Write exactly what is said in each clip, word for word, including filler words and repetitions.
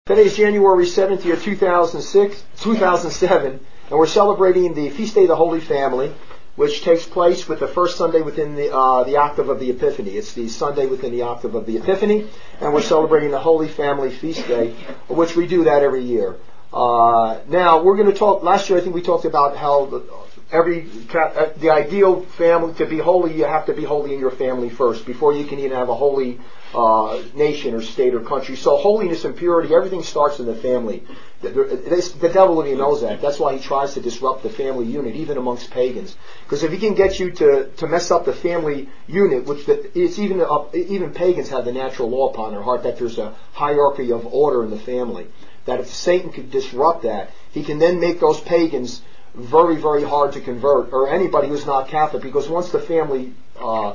Today is January seventh, year two thousand six, two thousand seven, and we're celebrating the Feast Day of the Holy Family, which takes place with the first Sunday within the uh, the octave of the Epiphany. It's the Sunday within the octave of the Epiphany, and we're celebrating the Holy Family Feast Day, which we do that every year. Uh, now, we're going to talk, last year I think we talked about how the, every the ideal family, to be holy, you have to be holy in your family first, before you can even have a holy uh, nation or state or country. So holiness and purity, everything starts in the family. The, the, the devil already knows that. That's why he tries to disrupt the family unit, even amongst pagans. Because if he can get you to, to mess up the family unit, which the, it's even uh, even pagans have the natural law upon their heart that there's a hierarchy of order in the family. That if Satan could disrupt that, he can then make those pagans very, very hard to convert, or anybody who's not Catholic, because once the family uh,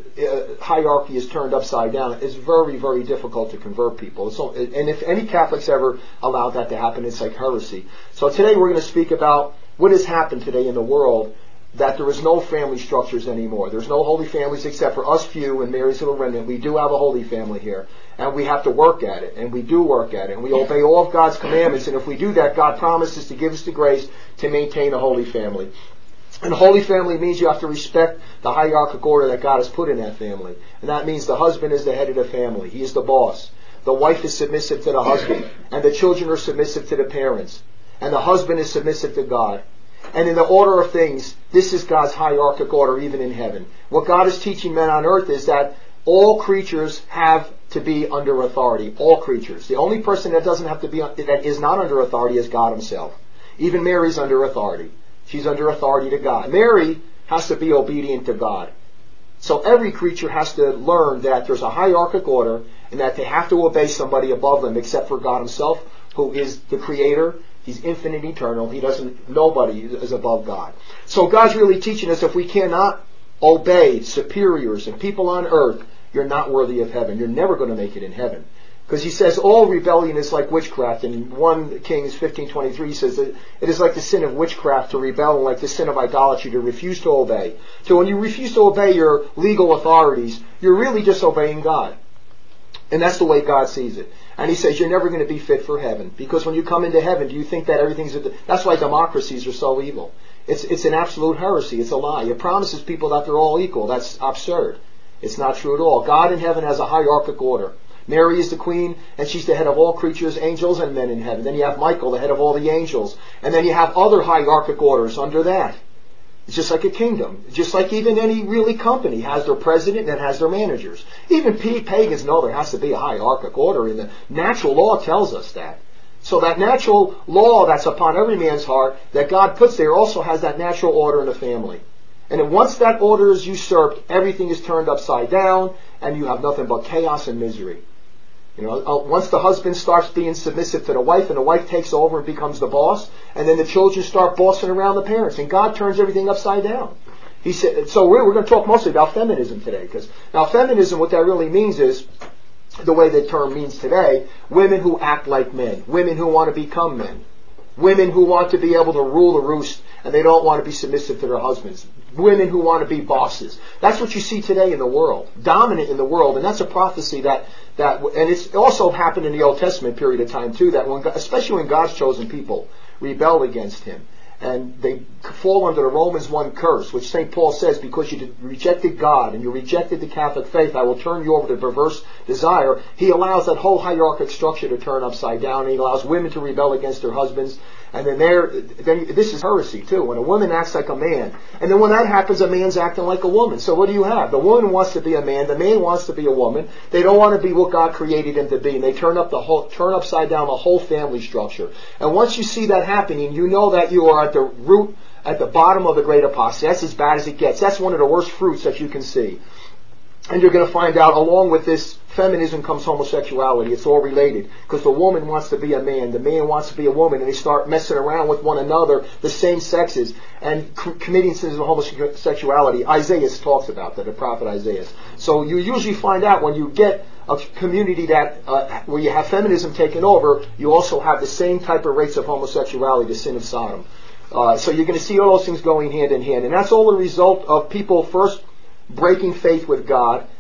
hierarchy is turned upside down, it's very, very difficult to convert people. So, and if any Catholics ever allowed that to happen, it's like heresy. So today we're going to speak about what has happened today in the world, that there is no family structures anymore. There's no holy families except for us few and Mary's little remnant. We do have a holy family here, and we have to work at it, and we do work at it, and we obey all of God's commandments, and if we do that, God promises to give us the grace to maintain a holy family. And a holy family means you have to respect the hierarchical order that God has put in that family. And that means the husband is the head of the family. He is the boss. The wife is submissive to the husband. And the children are submissive to the parents. And the husband is submissive to God. And in the order of things, this is God's hierarchical order even in heaven. What God is teaching men on earth is that all creatures have to be under authority. All creatures. The only person that doesn't have to be, that is not under authority is God himself. Even Mary's under authority. She's under authority to God. Mary has to be obedient to God. So every creature has to learn that there's a hierarchical order and that they have to obey somebody above them except for God himself, who is the creator. He's infinite, eternal. He doesn't, nobody is above God. So God's really teaching us if we cannot obey superiors and people on earth, you're not worthy of heaven. You're never going to make it in heaven. Because he says all rebellion is like witchcraft. In First Kings fifteen twenty-three he says that it is like the sin of witchcraft to rebel and like the sin of idolatry to refuse to obey. So when you refuse to obey your legal authorities, you're really disobeying God. And that's the way God sees it. And he says you're never going to be fit for heaven. Because when you come into heaven, do you think that everything's... A, that's why democracies are so evil. It's, it's an absolute heresy. It's a lie. It promises people that they're all equal. That's absurd. It's not true at all. God in heaven has a hierarchical order. Mary is the queen, and she's the head of all creatures, angels and men in heaven. Then you have Michael, the head of all the angels. And then you have other hierarchical orders under that. It's just like a kingdom. Just like even any really company has their president and has their managers. Even pagans know there has to be a hierarchical order, and the natural law tells us that. So that natural law that's upon every man's heart that God puts there also has that natural order in the family. And then once that order is usurped, everything is turned upside down, and you have nothing but chaos and misery. You know, once the husband starts being submissive to the wife, and the wife takes over and becomes the boss, and then the children start bossing around the parents, and God turns everything upside down. He said. So we're, we're going to talk mostly about feminism today, because now feminism, what that really means is, the way the term means today, women who act like men, women who want to become men, women who want to be able to rule the roost, and they don't want to be submissive to their husbands. Women who want to be bosses. That's what you see today in the world, dominant in the world, and that's a prophecy that that, and it's also happened in the Old Testament period of time too. That when, especially when God's chosen people rebel against Him, and they fall under the Romans one curse, which Saint Paul says, because you rejected God and you rejected the Catholic faith, I will turn you over to perverse desire. He allows that whole hierarchical structure to turn upside down, and he allows women to rebel against their husbands. And then there, then this is heresy too. When a woman acts like a man, and then when that happens, a man's acting like a woman. So what do you have? The woman wants to be a man, the man wants to be a woman. They don't want to be what God created them to be, and they turn up the whole, turn upside down the whole family structure. And once you see that happening, you know that you are at the root, at the bottom of the great apostasy. That's as bad as it gets. That's one of the worst fruits that you can see. And you're going to find out, along with this feminism comes homosexuality. It's all related. Because the woman wants to be a man, the man wants to be a woman, and they start messing around with one another, the same sexes, and c- committing sins of homosexuality. Isaiah talks about that, the prophet Isaiah. So you usually find out when you get a community that uh, where you have feminism taken over, you also have the same type of rates of homosexuality, the sin of Sodom. Uh, so you're going to see all those things going hand in hand. And that's all a result of people first breaking faith with God,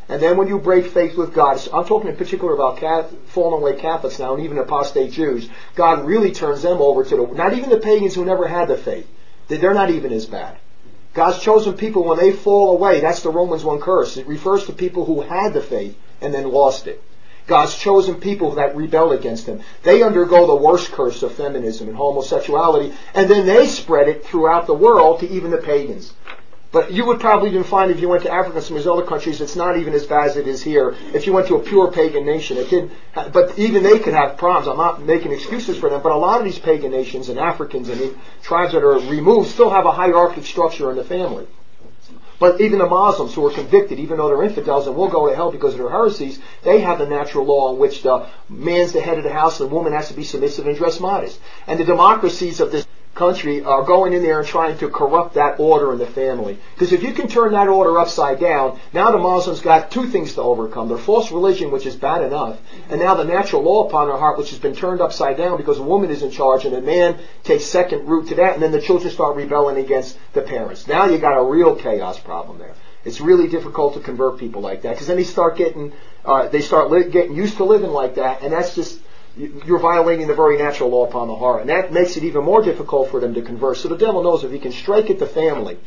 And then when you break faith with God, I'm talking in particular about Catholic, fallen away Catholics now, and even apostate Jews, God really turns them over to the, not even the pagans who never had the faith. They're not even as bad. God's chosen people, when they fall away, that's the Romans one curse. It refers to people who had the faith and then lost it. God's chosen people that rebel against Him. They undergo the worst curse of feminism and homosexuality, and then they spread it throughout the world to even the pagans. But you would probably even find if you went to Africa and some of these other countries, it's not even as bad as it is here. If you went to a pure pagan nation, it didn't. But even they could have problems. I'm not making excuses for them, but a lot of these pagan nations and Africans and tribes that are removed still have a hierarchic structure in the family. But even the Muslims who are convicted, even though they're infidels and will go to hell because of their heresies, they have the natural law in which the man's the head of the house and the woman has to be submissive and dress modest. And the democracies of this country are going in there and trying to corrupt that order in the family. Because if you can turn that order upside down, now the Muslims got two things to overcome. Their false religion, which is bad enough, and now the natural law upon their heart, which has been turned upside down because a woman is in charge and a man takes second root to that, and then the children start rebelling against the parents. Now you got a real chaos problem there. It's really difficult to convert people like that, because then they start getting, uh, they start li- getting used to living like that, and that's just, you're violating the very natural law upon the heart. And that makes it even more difficult for them to convert. So the devil knows if he can strike at the family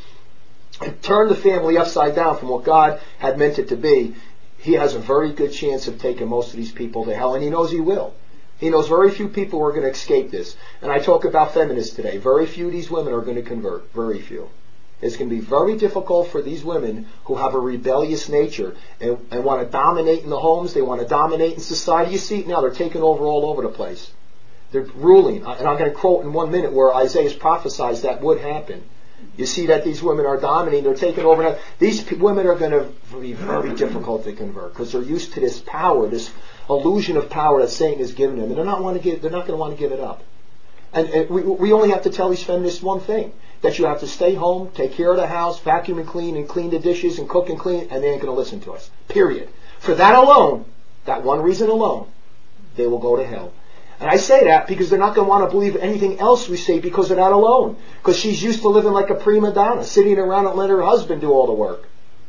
and turn the family upside down from what God had meant it to be, he has a very good chance of taking most of these people to hell, and he knows he will. He knows very few people are going to escape this. And I talk about feminists today. Very few of these women are going to convert. Very few. It's going to be very difficult for these women who have a rebellious nature and, and want to dominate in the homes. They want to dominate in society. You see it now. They're taking over all over the place. They're ruling. And I'm going to quote in one minute where Isaiah prophesies that would happen. You see that these women are dominating. They're taking over. Now, these p- women are going to be very difficult to convert because they're used to this power, this illusion of power that Satan has given them. And they're not, want to give, they're not going to want to give it up. And, and we, we only have to tell these feminists one thing. That you have to stay home, take care of the house, vacuum and clean, and clean the dishes, and cook and clean, and they ain't going to listen to us. Period. For that alone, that one reason alone, they will go to hell. And I say that because they're not going to want to believe anything else we say because of that alone. Because she's used to living like a prima donna, sitting around and letting her husband do all the work.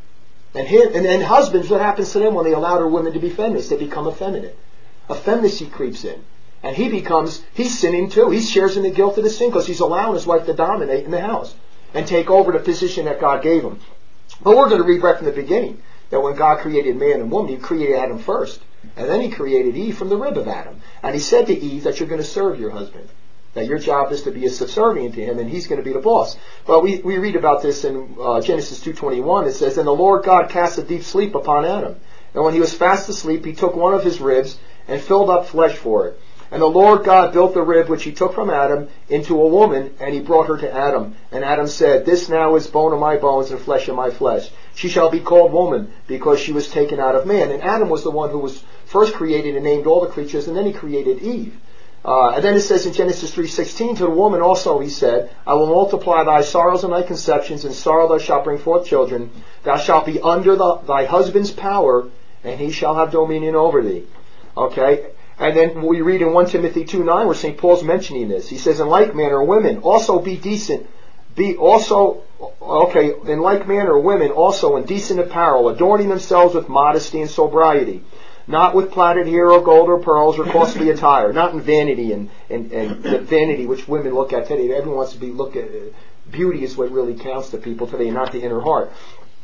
And him, and then husbands, what happens to them when they allow their women to be feminists? They become effeminate. Effeminacy creeps in. And he becomes, he's sinning too. He shares in the guilt of the sin because he's allowing his wife to dominate in the house and take over the position that God gave him. But we're going to read right from the beginning that when God created man and woman, He created Adam first. And then He created Eve from the rib of Adam. And He said to Eve that you're going to serve your husband. That your job is to be subservient to him and he's going to be the boss. But we, we read about this in uh, Genesis two twenty-one. It says, "And the Lord God cast a deep sleep upon Adam. And when he was fast asleep, He took one of his ribs and filled up flesh for it. And the Lord God built the rib which He took from Adam into a woman, and He brought her to Adam. And Adam said, This now is bone of my bones and flesh of my flesh. She shall be called woman, because she was taken out of man." And Adam was the one who was first created and named all the creatures, and then he created Eve. Uh, and then it says in Genesis three sixteen, "To the woman also He said, I will multiply thy sorrows and thy conceptions, and sorrow thou shalt bring forth children. Thou shalt be under the, thy husband's power, and he shall have dominion over thee." Okay? And then we read in First Timothy two nine where Saint Paul's mentioning this. He says, "In like manner, women also be decent, be also, okay, in like manner, women also in decent apparel, adorning themselves with modesty and sobriety, not with plaited hair or gold or pearls or costly attire, not in vanity and, and, and the vanity which women look at today. Everyone wants to be look at, beauty is what really counts to people today, not the inner heart."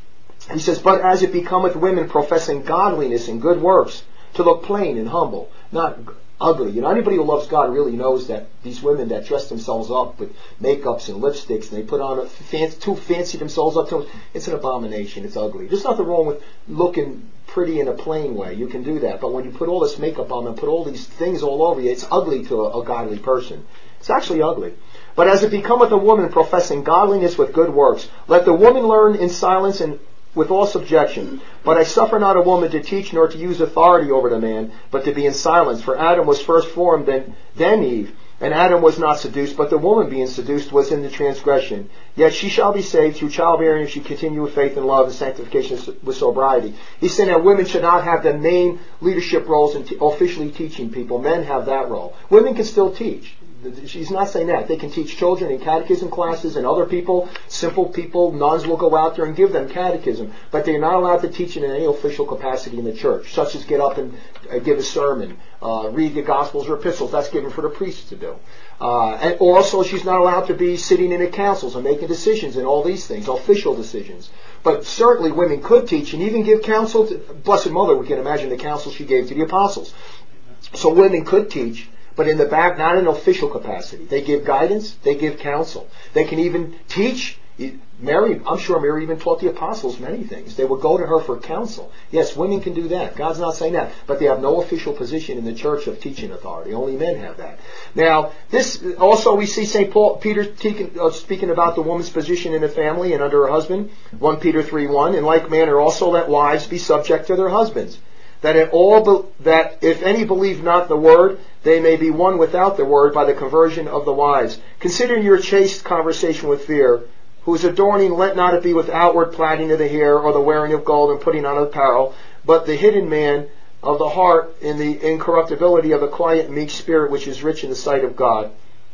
He says, "But as it becometh women professing godliness and good works, to look plain and humble, not ugly." You know, anybody who loves God really knows that these women that dress themselves up with makeups and lipsticks, and they put on a fancy, too fancy themselves up, to, it's an abomination. It's ugly. There's nothing wrong with looking pretty in a plain way. You can do that. But when you put all this makeup on and put all these things all over you, it's ugly to a, a godly person. It's actually ugly. "But as it becometh a woman professing godliness with good works, let the woman learn in silence and with all subjection. But I suffer not a woman to teach nor to use authority over the man, but to be in silence. For Adam was first formed, then, then Eve. And Adam was not seduced, but the woman being seduced was in the transgression. Yet she shall be saved through childbearing if she continue with faith and love and sanctification with sobriety." He's saying that women should not have the main leadership roles in t- officially teaching people. Men have that role. Women can still teach. She's not saying that. They can teach children in catechism classes, and other people, simple people, nuns will go out there and give them catechism. But they're not allowed to teach it in any official capacity in the church, such as get up and uh, give a sermon, uh, read the Gospels or epistles. That's given for the priests to do. Uh, and also, she's not allowed to be sitting in the councils and making decisions and all these things, official decisions. But certainly women could teach and even give counsel to Blessed Mother. We can imagine the counsel she gave to the apostles. So women could teach, but in the back, not in official capacity. They give guidance, they give counsel. They can even teach. Mary, I'm sure Mary even taught the apostles many things. They would go to her for counsel. Yes, women can do that. God's not saying that. But they have no official position in the church of teaching authority. Only men have that. Now, this also we see Saint Paul, Peter speaking about the woman's position in the family and under her husband. First Peter three one. In like manner also let wives be subject to their husbands. That it all be, that if any believe not the word, they may be won without the word by the conversion of the wives. Consider your chaste conversation with fear, whose adorning let not it be with outward plaiting of the hair, or the wearing of gold and putting on apparel, but the hidden man of the heart in the incorruptibility of a quiet meek spirit, which is rich in the sight of God.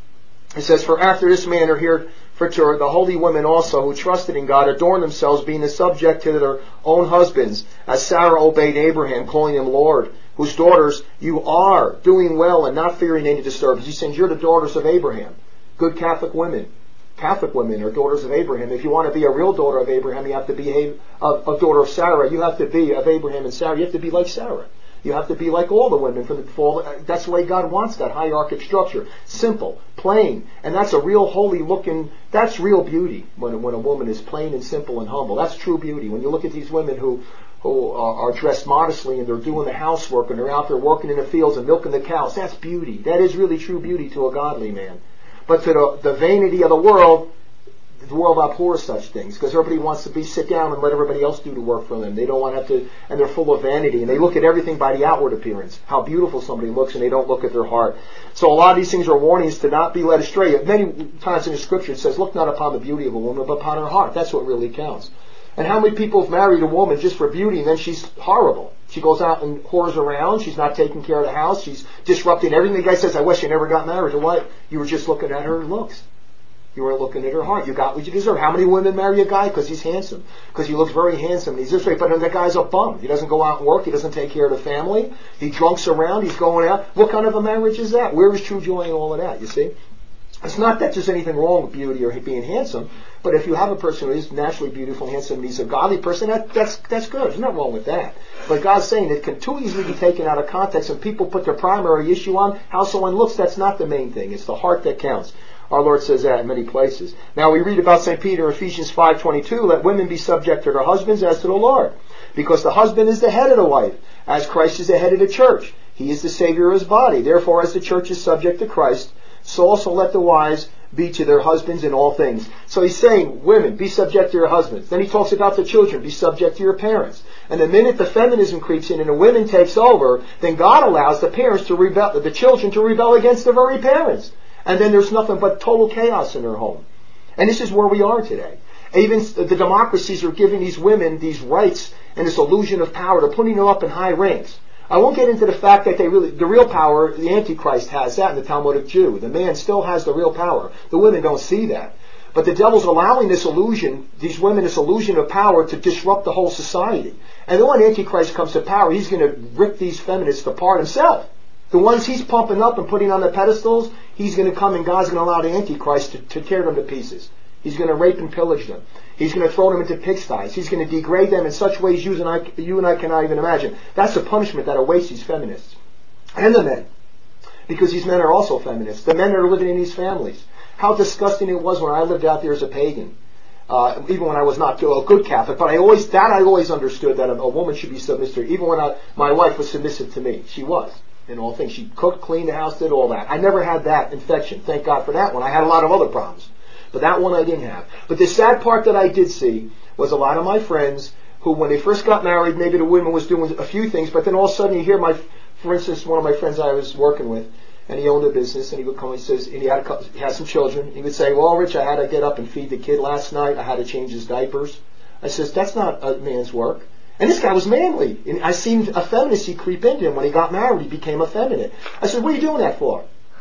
It says, for after this manner here for sure, the holy women also who trusted in God adorn themselves, being subject to their own husbands, as Sarah obeyed Abraham, calling him Lord, whose daughters you are, doing well and not fearing any disturbance. He says, you're the daughters of Abraham. Good Catholic women. Catholic women are daughters of Abraham. If you want to be a real daughter of Abraham, you have to be a, a, a daughter of Sarah. You have to be of Abraham and Sarah. You have to be like Sarah. You have to be like all the women from the fall. That's the way God wants that hierarchic structure. Simple, plain, and that's a real holy looking, that's real beauty when, when a woman is plain and simple and humble. That's true beauty. When you look at these women who, who are, are dressed modestly and they're doing the housework and they're out there working in the fields and milking the cows, that's beauty. That is really true beauty to a godly man. But to the, the vanity of the world, the world abhors such things because everybody wants to be sit down and let everybody else do the work for them. They don't want to have to, and they're full of vanity, and they look at everything by the outward appearance, how beautiful somebody looks, and they don't look at their heart. So a lot of these things are warnings to not be led astray. Many times in the scripture it says, look not upon the beauty of a woman, but upon her heart. That's what really counts. And how many people have married a woman just for beauty, and then she's horrible. She goes out and whores around. She's not taking care of the house. She's disrupting everything. The guy says, I wish you never got married. To what? You were just looking at her looks. You weren't looking at her heart. You got what you deserve. How many women marry a guy? Because he's handsome. Because he looks very handsome. He's this way. But then that guy's a bum. He doesn't go out and work. He doesn't take care of the family. He drunks around. He's going out. What kind of a marriage is that? Where is true joy in all of that? You see? It's not that there's anything wrong with beauty or being handsome. But if you have a person who is naturally beautiful, handsome, and he's a godly person, that, that's that's good. There's nothing wrong with that. But God's saying it can too easily be taken out of context, and people put their primary issue on how someone looks. That's not the main thing. It's the heart that counts. Our Lord says that in many places. Now we read about Saint Peter in Ephesians five twenty-two, let women be subject to their husbands as to the Lord. Because the husband is the head of the wife, as Christ is the head of the church. He is the Savior of his body. Therefore, as the church is subject to Christ, so also let the wives be to their husbands in all things. So he's saying, women, be subject to your husbands. Then he talks about the children, be subject to your parents. And the minute the feminism creeps in and the women takes over, then God allows the parents to rebel, the children to rebel against their very parents. And then there's nothing but total chaos in their home. And this is where we are today. Even the democracies are giving these women these rights and this illusion of power. They're putting them up in high ranks. I won't get into the fact that they really, the real power, the Antichrist has that in the Talmudic Jew. The man still has the real power. The women don't see that. But the devil's allowing this illusion, these women, this illusion of power to disrupt the whole society. And then when Antichrist comes to power, he's going to rip these feminists apart himself. The ones he's pumping up and putting on the pedestals, he's going to come and God's going to allow the Antichrist to, to tear them to pieces. He's going to rape and pillage them. He's going to throw them into pigsties. He's going to degrade them in such ways you and I, you and I cannot even imagine. That's the punishment that awaits these feminists. And the men. Because these men are also feminists. The men that are living in these families. How disgusting it was when I lived out there as a pagan. Uh, even when I was not a good Catholic. But I always, that I always understood that a, a woman should be submissive. Even when I, my wife was submissive to me. She was. In all things. She cooked, cleaned the house, did all that. I never had that infection. Thank God for that one. I had a lot of other problems. But that one I didn't have. But the sad part that I did see was a lot of my friends who, when they first got married, maybe the woman was doing a few things, but then all of a sudden you hear my, for instance, one of my friends I was working with, and he owned a business, and he would come and he says, and he had, a couple, he had some children. He would say, well, Rich, I had to get up and feed the kid last night. I had to change his diapers. I says, that's not a man's work. And this guy was manly. And I seen effeminacy creep into him when he got married. He became effeminate. I said, what are you doing that for?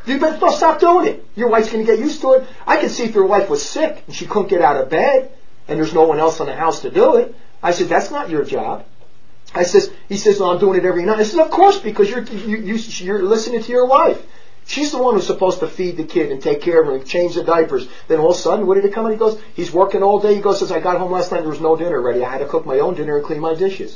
You better well, stop doing it. Your wife's going to get used to it. I could see if your wife was sick and she couldn't get out of bed and there's no one else in the house to do it. I said, that's not your job. I says, he says, no, I'm doing it every night. I said, of course, because you're, you, you, you're listening to your wife. She's the one who's supposed to feed the kid and take care of her and change the diapers. Then all of a sudden, what did it come in? He goes, he's working all day. He goes, says, I got home last night, there was no dinner ready. I had to cook my own dinner and clean my dishes.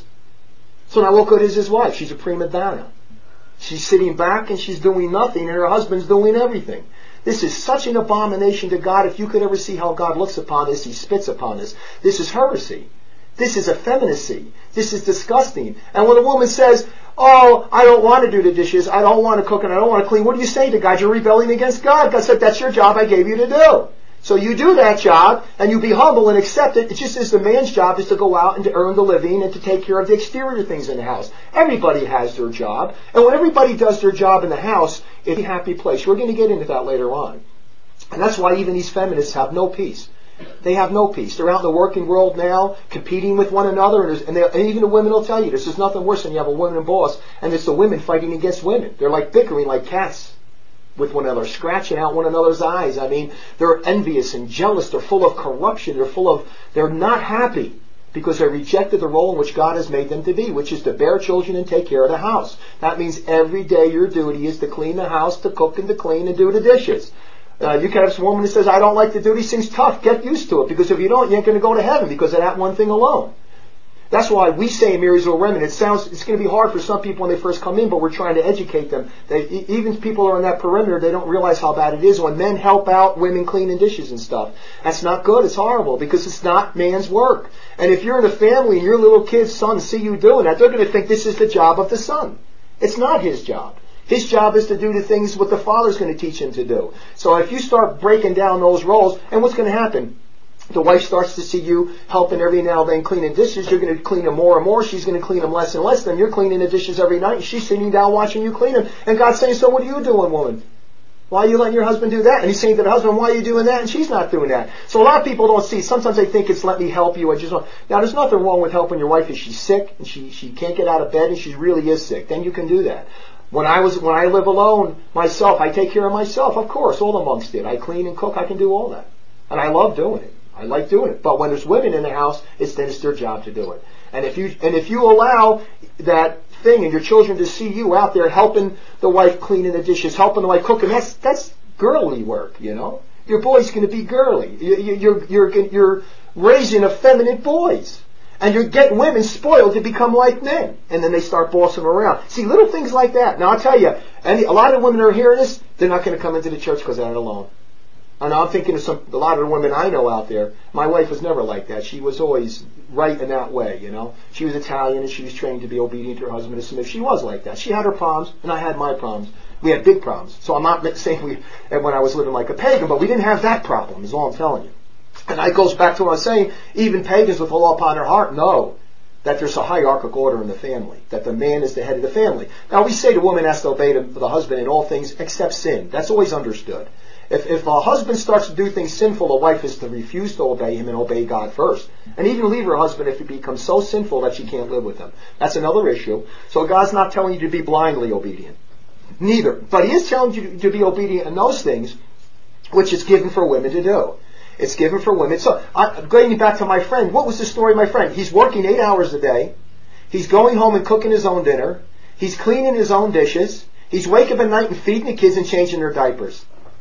So now look at his, his wife. She's a prima donna. She's sitting back and she's doing nothing and her husband's doing everything. This is such an abomination to God. If you could ever see how God looks upon this, he spits upon this. This is heresy. This is effeminacy. This is disgusting. And when a woman says, oh, I don't want to do the dishes, I don't want to cook and I don't want to clean, what do you say to God? You're rebelling against God. God said, that's your job I gave you to do. So you do that job, and you be humble and accept it. It just is the man's job is to go out and to earn the living and to take care of the exterior things in the house. Everybody has their job. And when everybody does their job in the house, it's a happy place. We're going to get into that later on. And that's why even these feminists have no peace. They have no peace. They're out in the working world now, competing with one another, and, and, and even the women will tell you, this is nothing worse than you have a woman boss, and it's the women fighting against women. They're like bickering like cats with one another, scratching out one another's eyes. I mean, they're envious and jealous. They're full of corruption. They're full of, they're not happy because they rejected the role in which God has made them to be, which is to bear children and take care of the house. That means every day your duty is to clean the house, to cook and to clean and do the dishes. Uh, you can have some woman who says, I don't like to do these things. Tough. Get used to it, because if you don't, you ain't going to go to heaven because of that one thing alone. That's why we say in Marysville Remnant, it sounds, it's going to be hard for some people when they first come in, but we're trying to educate them. They, even people who are on that perimeter, they don't realize how bad it is when men help out women cleaning dishes and stuff. That's not good. It's horrible because it's not man's work. And if you're in a family and your little kid's son see you doing that, they're going to think this is the job of the son. It's not his job. His job is to do the things what the father's going to teach him to do. So if you start breaking down those roles, and what's going to happen? The wife starts to see you helping every now and then cleaning dishes. You're going to clean them more and more. She's going to clean them less and less. Then you're cleaning the dishes every night, and she's sitting down watching you clean them. And God's saying, so what are you doing, woman? Why are you letting your husband do that? And he's saying to the husband, why are you doing that? And she's not doing that. So a lot of people don't see. Sometimes they think it's let me help you. I just want. Now, there's nothing wrong with helping your wife if she's sick and she, she can't get out of bed and she really is sick. Then you can do that. When I was when I live alone myself, I take care of myself. Of course, all the monks did. I clean and cook. I can do all that, and I love doing it. I like doing it. But when there's women in the house, it's then it's their job to do it. And if you and if you allow that thing and your children to see you out there helping the wife cleaning the dishes, helping the wife cooking, that's that's girly work, you know. Your boy's going to be girly. You, you, you're you're you're raising effeminate boys. And you're getting women spoiled to become like men. And then they start bossing around. See, little things like that. Now, I'll tell you, any, a lot of women that are hearing this, they're not going to come into the church because they're alone. And I'm thinking of some, a lot of the women I know out there. My wife was never like that. She was always right in that way, you know. She was Italian and she was trained to be obedient to her husband and submit. She was like that. She had her problems and I had my problems. We had big problems. So I'm not saying we, when I was living like a pagan, but we didn't have that problem, is all I'm telling you. And that goes back to what I was saying, even pagans with the law upon their heart know that there's a hierarchical order in the family, that the man is the head of the family. Now we say the woman has to obey the, the husband in all things except sin. That's always understood. If, if a husband starts to do things sinful, a wife is to refuse to obey him and obey God first. And even leave her husband if he becomes so sinful that she can't live with him. That's another issue. So God's not telling you to be blindly obedient. Neither. But He is telling you to be obedient in those things which is given for women to do. It's given for women. So, I, going back to my friend, what was the story of my friend? He's working eight hours a day. He's going home and cooking his own dinner. He's cleaning his own dishes. He's waking up at night and feeding the kids and changing their diapers.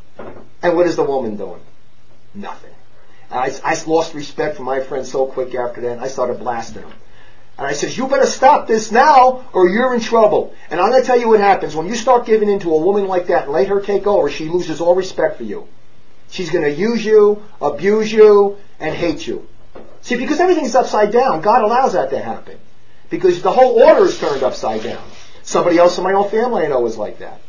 And what is the woman doing? Nothing. I, I lost respect for my friend so quick after that. I started blasting him. And I said, you better stop this now or you're in trouble. And I'm going to tell you what happens. When you start giving in to a woman like that and let her take over, she loses all respect for you. She's going to use you, abuse you, and hate you. See, because everything's upside down. God allows that to happen. Because the whole order is turned upside down. Somebody else in my own family I know is like that.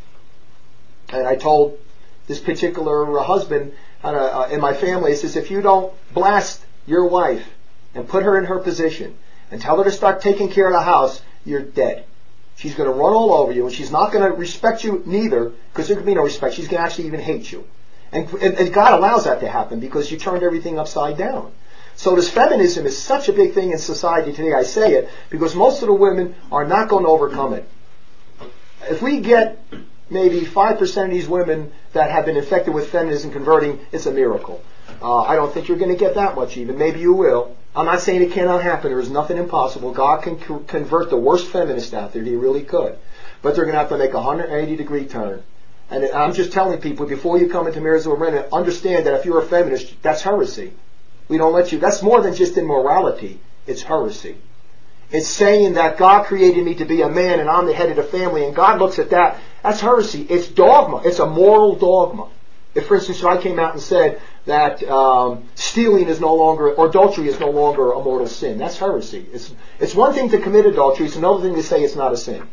And I told this particular uh, husband uh, uh, in my family, I says, if you don't blast your wife and put her in her position and tell her to start taking care of the house, you're dead. She's going to run all over you, and she's not going to respect you neither, because there can be no respect. She's going to actually even hate you. And, and, and God allows that to happen because you turned everything upside down. So this feminism is such a big thing in society today. I say it because most of the women are not going to overcome it. If we get maybe five percent of these women that have been infected with feminism converting, it's a miracle. Uh, I don't think you're going to get that much even. Maybe you will. I'm not saying it cannot happen. There is nothing impossible. God can co- convert the worst feminist out there. He really could. But they're going to have to make a one hundred eighty degree turn. And I'm just telling people, before you come into Marriage of Remnant, understand that if you're a feminist, that's heresy. We don't let you. That's more than just immorality. It's heresy. It's saying that God created me to be a man and I'm the head of the family, and God looks at that. That's heresy. It's dogma. It's a moral dogma. If, for instance, if I came out and said that um, stealing is no longer, or adultery is no longer a mortal sin, that's heresy. It's, it's one thing to commit adultery. It's another thing to say it's not a sin.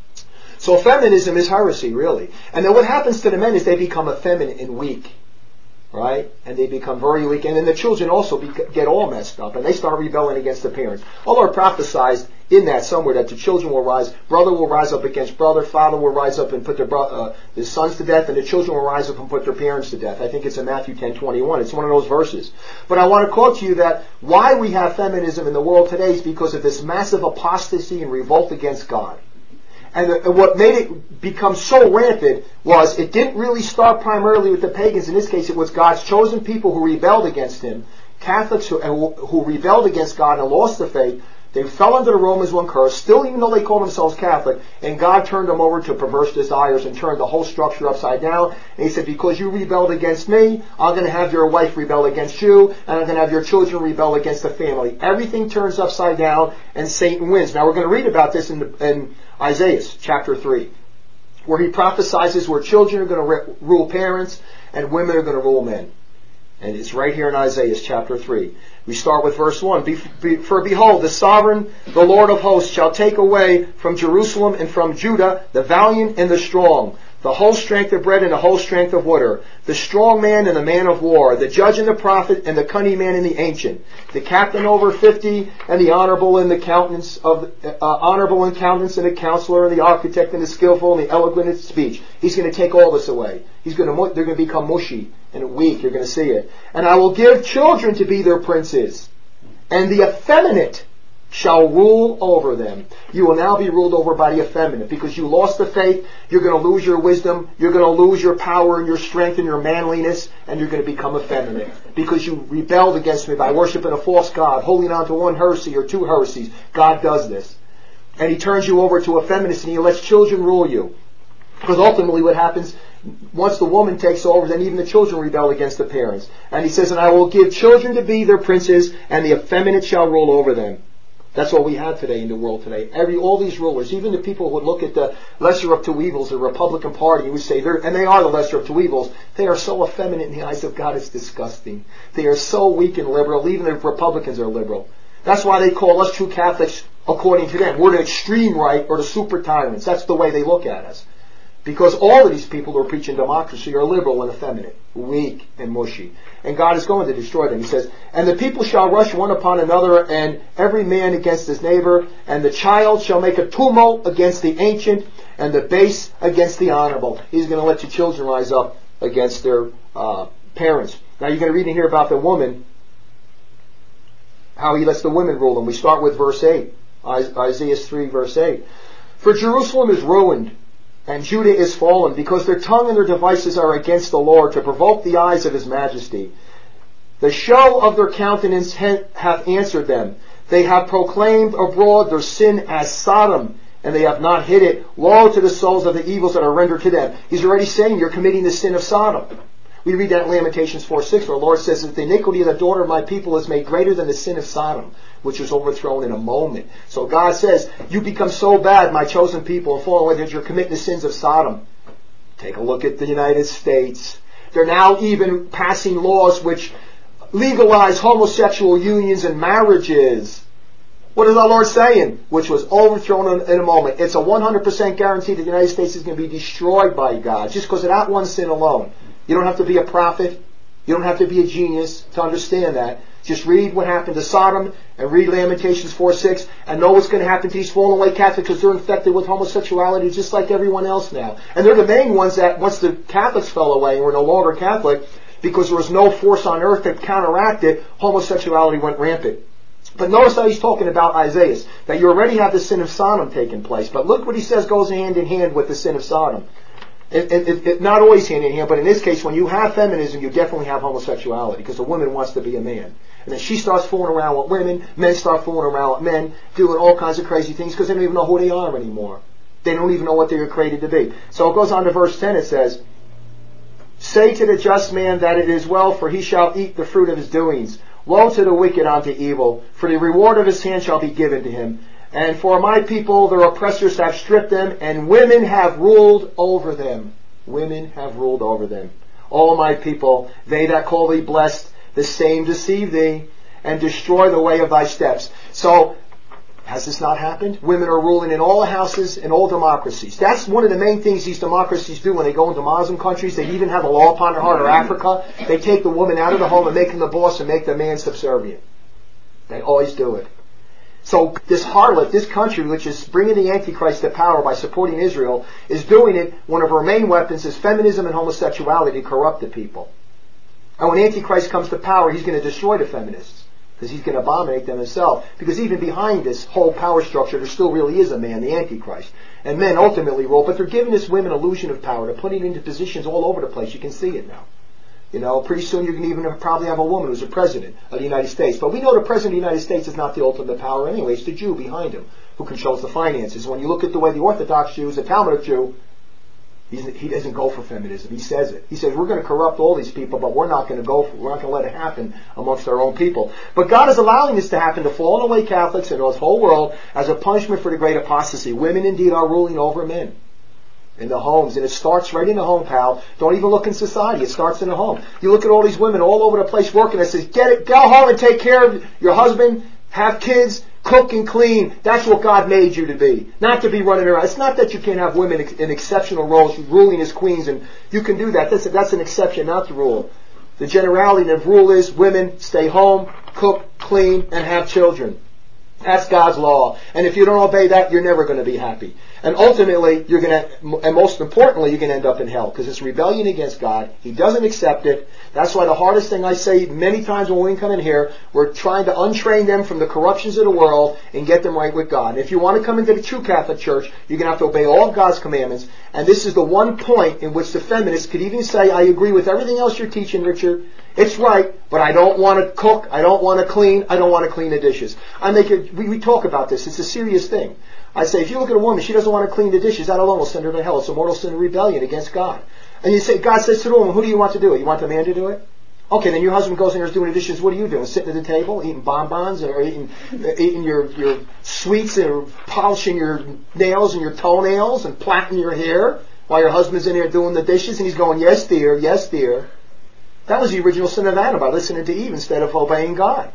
So feminism is heresy, really. And then what happens to the men is they become effeminate and weak. Right? And they become very weak. And then the children also be, get all messed up. And they start rebelling against the parents. Our Lord prophesied in that somewhere that the children will rise. Brother will rise up against brother. Father will rise up and put their bro- uh, his sons to death. And the children will rise up and put their parents to death. I think it's in Matthew ten twenty-one. It's one of those verses. But I want to quote to you that why we have feminism in the world today is because of this massive apostasy and revolt against God. And, the, and what made it become so rampant was it didn't really start primarily with the pagans. In this case, it was God's chosen people who rebelled against Him, Catholics who, who rebelled against God and lost the faith. They fell under the Romans one curse, still even though they called themselves Catholic, and God turned them over to perverse desires and turned the whole structure upside down. And He said, because you rebelled against me, I'm going to have your wife rebel against you, and I'm going to have your children rebel against the family. Everything turns upside down, and Satan wins. Now we're going to read about this in, the, in Isaiah chapter three, where he prophesies where children are going to re- rule parents, and women are going to rule men. And it's right here in Isaiah chapter three. We start with verse one. Be, be, For behold, the sovereign, the Lord of hosts, shall take away from Jerusalem and from Judah the valiant and the strong, the whole strength of bread and the whole strength of water, the strong man and the man of war, the judge and the prophet and the cunning man and the ancient, the captain over fifty and the honorable in the countenance of uh, honorable in countenance and the counselor and the architect and the skillful and the eloquent in speech. He's going to take all this away. He's going to they're going to become mushy and weak. You're going to see it. And I will give children to be their princes, and the effeminate shall rule over them. You will now be ruled over by the effeminate because you lost the faith. You're going to lose your wisdom. You're going to lose your power and your strength and your manliness, and you're going to become effeminate because you rebelled against me by worshiping a false god, holding on to one heresy or two heresies. God does this. And He turns you over to effeminacy, and He lets children rule you. Because ultimately what happens, once the woman takes over, then even the children rebel against the parents. And He says, and I will give children to be their princes, and the effeminate shall rule over them. That's what we have today in the world today. Every all these rulers, even the people who would look at the lesser of two evils, the Republican Party, who would say they're, and they are the lesser of two evils, they are so effeminate in the eyes of God, it's disgusting. They are so weak and liberal. Even the Republicans are liberal. That's why they call us true Catholics, according to them. We're the extreme right or the super tyrants. That's the way they look at us. Because all of these people who are preaching democracy are liberal and effeminate, weak and mushy. And God is going to destroy them. He says, and the people shall rush one upon another, and every man against his neighbor, and the child shall make a tumult against the ancient, and the base against the honorable. He's going to let your children rise up against their uh, parents. Now you're going to read in here about the woman, how He lets the women rule them. We start with verse eight. Isaiah three, verse eight. For Jerusalem is ruined, and Judah is fallen, because their tongue and their devices are against the Lord, to provoke the eyes of His majesty. The show of their countenance hath answered them. They have proclaimed abroad their sin as Sodom, and they have not hid it. Woe to the souls of the evils that are rendered to them. He's already saying you're committing the sin of Sodom. We read that in Lamentations four six, where the Lord says that the iniquity of the daughter of my people is made greater than the sin of Sodom, which was overthrown in a moment. So God says, you become so bad, my chosen people, and fall away that you're committing the sins of Sodom. Take a look at the United States. They're now even passing laws which legalize homosexual unions and marriages. What is our Lord saying? Which was overthrown in, in a moment. It's a one hundred percent guarantee that the United States is going to be destroyed by God, just because of that one sin alone. You don't have to be a prophet. You don't have to be a genius to understand that. Just read what happened to Sodom and read Lamentations four six and know what's going to happen to these fallen away Catholics, because they're infected with homosexuality just like everyone else now. And they're the main ones that, once the Catholics fell away and were no longer Catholic, because there was no force on earth that counteracted, homosexuality went rampant. But notice how he's talking about Isaiah, that you already have the sin of Sodom taking place. But look what he says goes hand in hand with the sin of Sodom. It, it, it, not always hand in hand, but in this case, when you have feminism, you definitely have homosexuality, because a woman wants to be a man. And then she starts fooling around with women, men start fooling around with men, doing all kinds of crazy things because they don't even know who they are anymore. They don't even know what they were created to be. So it goes on to verse ten, it says, "Say to the just man that it is well, for he shall eat the fruit of his doings. Woe to the wicked unto evil, for the reward of his hand shall be given to him. And for my people, their oppressors have stripped them, and women have ruled over them." Women have ruled over them. "O my people, they that call thee blessed, the same deceive thee, and destroy the way of thy steps." So, has this not happened? Women are ruling in all the houses in all democracies. That's one of the main things these democracies do when they go into Muslim countries. They even have a law upon their heart, or Africa. They take the woman out of the home and make him the boss and make the man subservient. They always do it. So this harlot, this country, which is bringing the Antichrist to power by supporting Israel, is doing it. One of her main weapons is feminism and homosexuality to corrupt the people. And when Antichrist comes to power, he's going to destroy the feminists, because he's going to abominate them himself. Because even behind this whole power structure, there still really is a man, the Antichrist. And men ultimately rule, but they're giving this women illusion of power. They're putting it into positions all over the place. You can see it now. You know, pretty soon you can even probably have a woman who's a president of the United States. But we know the president of the United States is not the ultimate power anyway. It's the Jew behind him who controls the finances. When you look at the way the Orthodox Jew is a Talmudic Jew, he's, he doesn't go for feminism. He says it. He says, we're going to corrupt all these people, but we're not going to go for it. We're not going to let it happen amongst our own people. But God is allowing this to happen to fallen away Catholics and the whole world as a punishment for the great apostasy. Women indeed are ruling over men in the homes, and it starts right in the home, pal. Don't even look in society. It starts in the home. You look at all these women all over the place working. It says, get it, go home and take care of your husband, have kids, cook and clean. That's what God made you to be. Not to be running around. It's not that you can't have women in exceptional roles, ruling as queens, and you can do that. That's, that's an exception, not the rule. The generality of rule is women stay home, cook, clean, and have children. That's God's law. And if you don't obey that, you're never going to be happy. And ultimately, you're going to, and most importantly, you're going to end up in hell, because it's rebellion against God. He doesn't accept it. That's why the hardest thing I say many times when we come in here, we're trying to untrain them from the corruptions of the world and get them right with God. And if you want to come into the true Catholic Church, you're going to have to obey all of God's commandments. And this is the one point in which the feminists could even say, I agree with everything else you're teaching, Richard. It's right, but I don't want to cook, I don't want to clean, I don't want to clean the dishes. I make it, we, we talk about this. It's a serious thing. I say, if you look at a woman, she doesn't want to clean the dishes, that alone will send her to hell. It's a mortal sin of rebellion against God. And you say, God says to the woman, who do you want to do it? You want the man to do it? Okay, then your husband goes in there and doing the dishes. What are you doing? Sitting at the table, eating bonbons, or eating, eating your, your sweets, and polishing your nails and your toenails, and plaiting your hair, while your husband's in there doing the dishes, and he's going, yes, dear, yes, dear. That was the original sin of Adam, by listening to Eve instead of obeying God.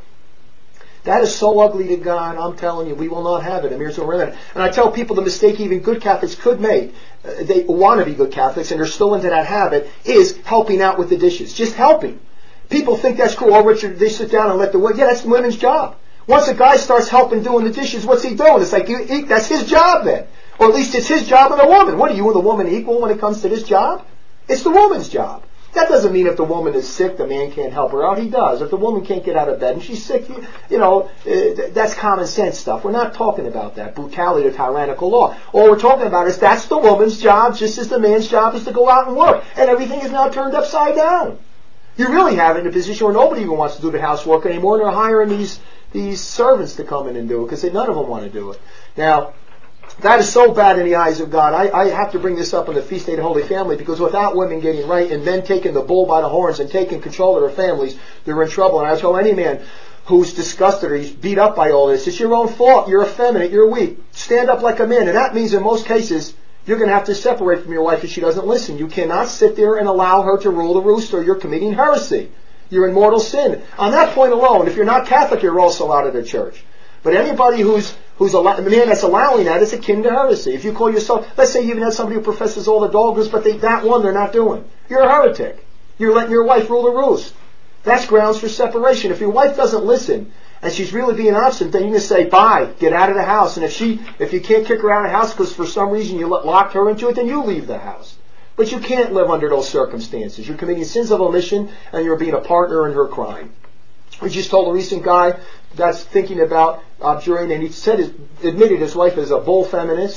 That is so ugly to God, I'm telling you, we will not have it. Amir's will remember it. And I tell people the mistake even good Catholics could make, uh, they want to be good Catholics and they're still into that habit, is helping out with the dishes. Just helping. People think that's cool. Oh, Richard, they sit down and let the women, yeah, that's the women's job. Once a guy starts helping doing the dishes, what's he doing? It's like, he, that's his job then. Or at least it's his job and the woman. What are you and the woman equal when it comes to this job? It's the woman's job. That doesn't mean if the woman is sick, the man can't help her out. He does. If the woman can't get out of bed and she's sick, you, you know, uh, that's common sense stuff. We're not talking about that brutality or tyrannical law. All we're talking about is that's the woman's job, just as the man's job is to go out and work. And everything is now turned upside down. You really have it in a position where nobody even wants to do the housework anymore, and they're hiring these these servants to come in and do it because none of them want to do it. Now, that is so bad in the eyes of God. I, I have to bring this up on the Feast Day of the Holy Family, because without women getting right and men taking the bull by the horns and taking control of their families, they're in trouble. And I tell any man who's disgusted or he's beat up by all this, it's your own fault. You're effeminate. You're weak. Stand up like a man. And that means in most cases, you're going to have to separate from your wife if she doesn't listen. You cannot sit there and allow her to rule the roost, or you're committing heresy. You're in mortal sin. On that point alone, if you're not Catholic, you're also out of the church. But anybody who's who's a man that's allowing that is akin to heresy. If you call yourself, let's say you even have somebody who professes all the dogmas, but they, that one they're not doing. You're a heretic. You're letting your wife rule the roost. That's grounds for separation. If your wife doesn't listen and she's really being obstinate, then you can say, bye, get out of the house. And if she, if you can't kick her out of the house because for some reason you locked her into it, then you leave the house. But you can't live under those circumstances. You're committing sins of omission and you're being a partner in her crime. We just told a recent guy that's thinking about abjuring, and he said, his, admitted his wife is a bull feminist,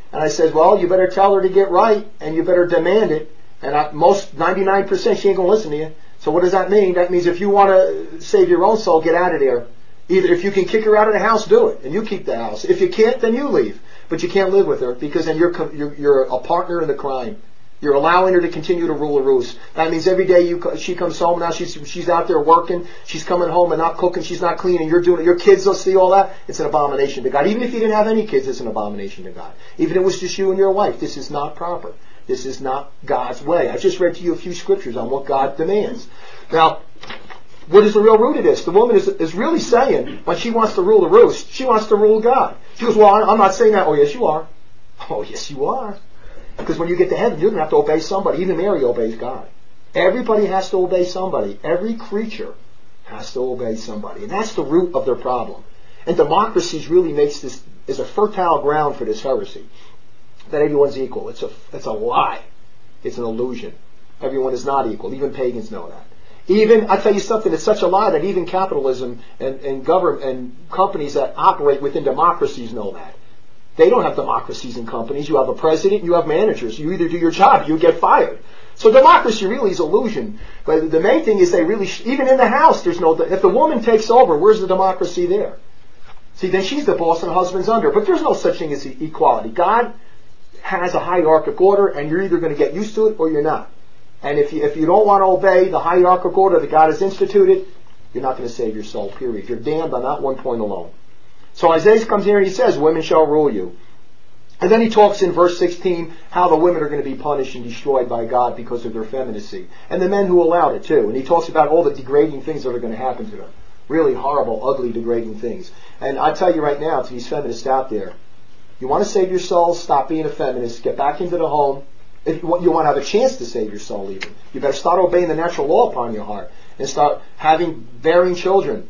And I said, well, you better tell her to get right, and you better demand it. And I, most, ninety-nine percent, she ain't going to listen to you. So what does that mean? That means if you want to save your own soul, get out of there. Either if you can kick her out of the house, do it, and you keep the house. If you can't, then you leave. But you can't live with her, because then you're, you're, you're a partner in the crime. You're allowing her to continue to rule the roost. That means every day you she comes home, now she's she's out there working, she's coming home and not cooking, she's not cleaning, you're doing it, your kids will see all that. It's an abomination to God. Even if you didn't have any kids, it's an abomination to God. Even if it was just you and your wife, this is not proper. This is not God's way. I just read to you a few scriptures on what God demands. Now, what is the real root of this? The woman is, is really saying, when she wants to rule the roost, she wants to rule God. She goes, well, I'm not saying that. Oh, yes, you are. Oh, yes, you are. Because when you get to heaven, you're going to have to obey somebody. Even Mary obeys God. Everybody has to obey somebody. Every creature has to obey somebody. And that's the root of their problem. And democracy really makes this, is a fertile ground for this heresy. That everyone's equal. It's a, it's a lie. It's an illusion. Everyone is not equal. Even pagans know that. Even, I tell you something, it's such a lie that even capitalism and, and government and companies that operate within democracies know that. They don't have democracies in companies. You have a president, you have managers. You either do your job, you get fired. So democracy really is illusion. But the main thing is they really, even in the house, there's no, if the woman takes over, where's the democracy there? See, then she's the boss and the husband's under. But there's no such thing as equality. God has a hierarchical order, and you're either going to get used to it or you're not. And if you, if you don't want to obey the hierarchical order that God has instituted, you're not going to save your soul, period. You're damned on that one point alone. So Isaiah comes here and he says, women shall rule you. And then he talks in verse sixteen how the women are going to be punished and destroyed by God because of their femininity. And the men who allowed it too. And he talks about all the degrading things that are going to happen to them. Really horrible, ugly, degrading things. And I tell you right now to these feminists out there, you want to save your soul, stop being a feminist, get back into the home. If you want, you want to have a chance to save your soul even, you better start obeying the natural law upon your heart and start having, bearing children.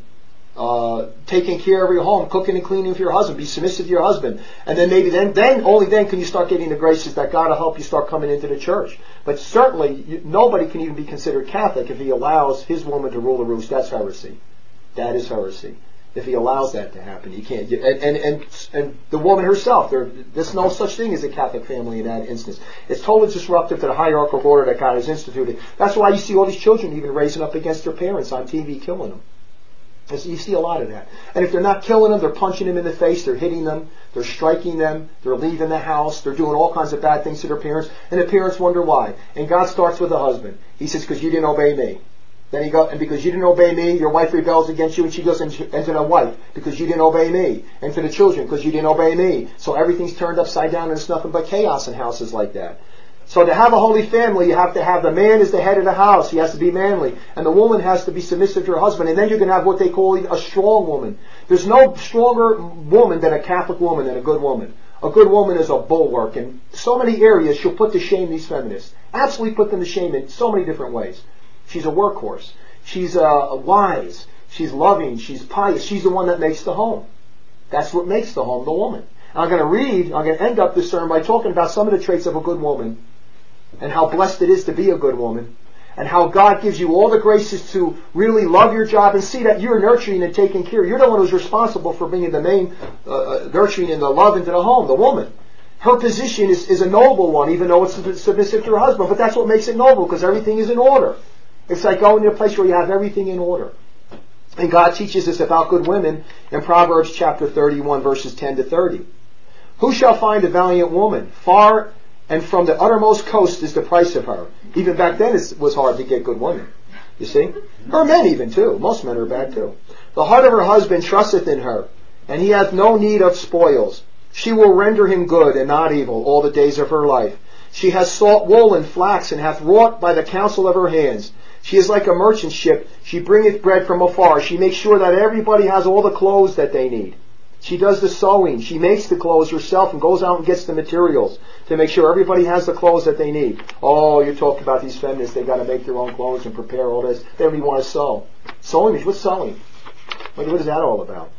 Uh, taking care of your home, cooking and cleaning for your husband, be submissive to your husband, and then maybe then, then only then can you start getting the graces that God will help you start coming into the church. But certainly, you, nobody can even be considered Catholic if he allows his woman to rule the roost. That's heresy. That is heresy. If he allows that to happen, you can't. And and and, and the woman herself, there, there's no such thing as a Catholic family in that instance. It's totally disruptive to the hierarchical order that God has instituted. That's why you see all these children even raising up against their parents on T V, killing them. You see a lot of that. And if they're not killing them, they're punching them in the face, they're hitting them, they're striking them, they're leaving the house, they're doing all kinds of bad things to their parents, and the parents wonder why. And God starts with the husband. He says, because you didn't obey me. Then he goes, and because you didn't obey me, your wife rebels against you, and she goes into the wife, because you didn't obey me. And for the children, because you didn't obey me. So everything's turned upside down, and it's nothing but chaos in houses like that. So to have a holy family, you have to have the man as the head of the house. He has to be manly. And the woman has to be submissive to her husband. And then you can have what they call a strong woman. There's no stronger woman than a Catholic woman than a good woman. A good woman is a bulwark. In so many areas, she'll put to shame these feminists. Absolutely put them to shame in so many different ways. She's a workhorse. She's uh, wise. She's loving. She's pious. She's the one that makes the home. That's what makes the home, the woman. And I'm going to read, I'm going to end up this sermon by talking about some of the traits of a good woman, and how blessed it is to be a good woman, and how God gives you all the graces to really love your job and see that you're nurturing and taking care. You're the one who's responsible for bringing the main uh, nurturing and the love into the home, the woman. Her position is, is a noble one, even though it's submissive to her husband, but that's what makes it noble, because everything is in order. It's like going to a place where you have everything in order. And God teaches us about good women in Proverbs chapter thirty-one, verses ten to thirty. Who shall find a valiant woman? Far and from the uttermost coast is the price of her. Even back then it was hard to get good women. You see? Her men even too. Most men are bad too. The heart of her husband trusteth in her, and he hath no need of spoils. She will render him good and not evil all the days of her life. She has sought wool and flax, and hath wrought by the counsel of her hands. She is like a merchant ship. She bringeth bread from afar. She makes sure that everybody has all the clothes that they need. She does the sewing. She makes the clothes herself and goes out and gets the materials to make sure everybody has the clothes that they need. Oh, you're talking about these feminists. They got to make their own clothes and prepare all this. They don't even want to sew. Sewing, what's sewing? What, what is that all about?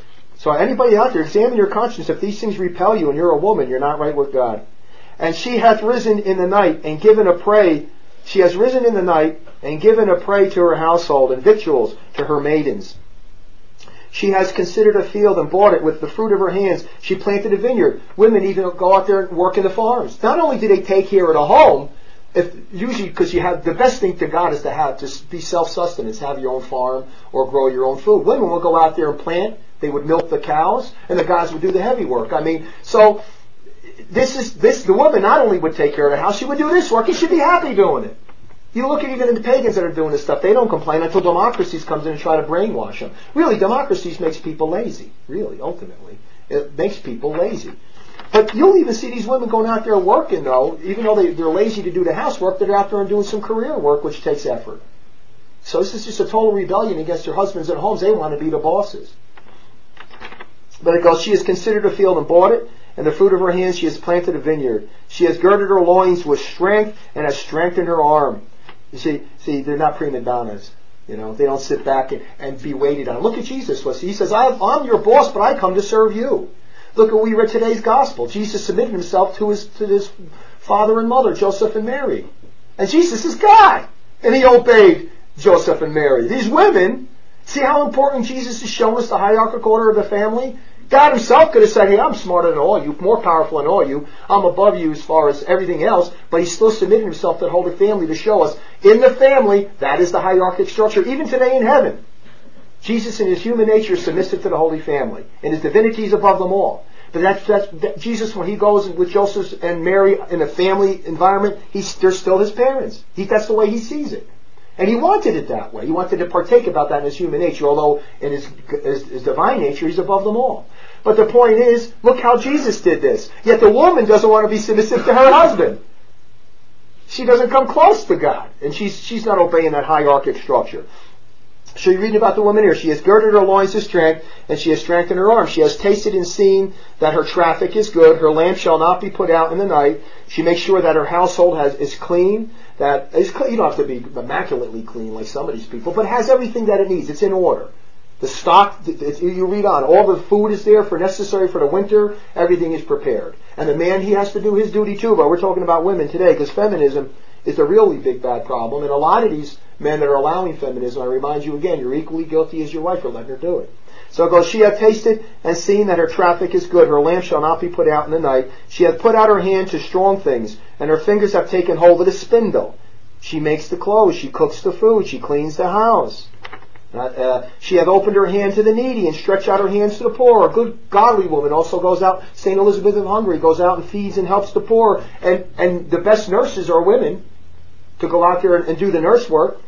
So anybody out there, examine your conscience. If these things repel you and you're a woman, you're not right with God. And she hath risen in the night and given a prey. She has risen in the night and given a prey to her household and victuals to her maidens. She has considered a field and bought it. With the fruit of her hands, she planted a vineyard. Women even go out there and work in the farms. Not only do they take care of the home, if usually because you have the best thing to God is to have to be self-sustenance, have your own farm or grow your own food. Women will go out there and plant. They would milk the cows, and the guys would do the heavy work. I mean, so this is this. The woman not only would take care of the house, she would do this work, and she'd be happy doing it. You look at even the pagans that are doing this stuff; they don't complain until democracies comes in and try to brainwash them. Really, democracies makes people lazy. Really, ultimately, it makes people lazy. But you'll even see these women going out there working, though, even though they, they're lazy to do the housework, they're out there and doing some career work, which takes effort. So this is just a total rebellion against their husbands at homes. They want to be the bosses. But it goes, she has considered a field and bought it, and the fruit of her hands she has planted a vineyard. She has girded her loins with strength and has strengthened her arm. You see, see, they're not prima donnas. You know, they don't sit back and, and be waited on. Look at Jesus. He says, I'm your boss, but I come to serve you. Look at we read today's gospel. Jesus submitted himself to his to his father and mother, Joseph and Mary. And Jesus is God. And he obeyed Joseph and Mary. These women, see how important Jesus is showing us the hierarchical order of the family? God himself could have said, hey, I'm smarter than all you, more powerful than all you. I'm above you as far as everything else. But he still submitted himself to the Holy Family to show us, in the family, that is the hierarchic structure, even today in heaven. Jesus in his human nature is submissive to the Holy Family. And his divinity is above them all. But that's, that's that Jesus, when he goes with Joseph and Mary in a family environment, he's, they're still his parents. He, that's the way he sees it. And he wanted it that way. He wanted to partake about that in his human nature, although in his, his, his divine nature, he's above them all. But the point is, look how Jesus did this. Yet the woman doesn't want to be submissive to her husband. She doesn't come close to God. And she's, she's not obeying that hierarchic structure. So you're reading about the woman here. She has girded her loins to strength, and she has strengthened her arms. She has tasted and seen that her traffic is good. Her lamp shall not be put out in the night. She makes sure that her household has is clean. That is clean. You don't have to be immaculately clean like some of these people, but it has everything that it needs. It's in order. The stock, you read on, all the food is there for necessary for the winter. Everything is prepared. And the man, he has to do his duty too. But we're talking about women today because feminism is a really big bad problem. And a lot of these men that are allowing feminism, I remind you again, you're equally guilty as your wife for letting her do it. So it goes, she hath tasted and seen that her traffic is good. Her lamp shall not be put out in the night. She hath put out her hand to strong things, and her fingers have taken hold of the spindle. She makes the clothes. She cooks the food. She cleans the house. Uh, uh, she hath opened her hand to the needy and stretched out her hands to the poor. A good godly woman also goes out. Saint Elizabeth of Hungary goes out and feeds and helps the poor. And, and the best nurses are women to go out there and, and do the nurse work.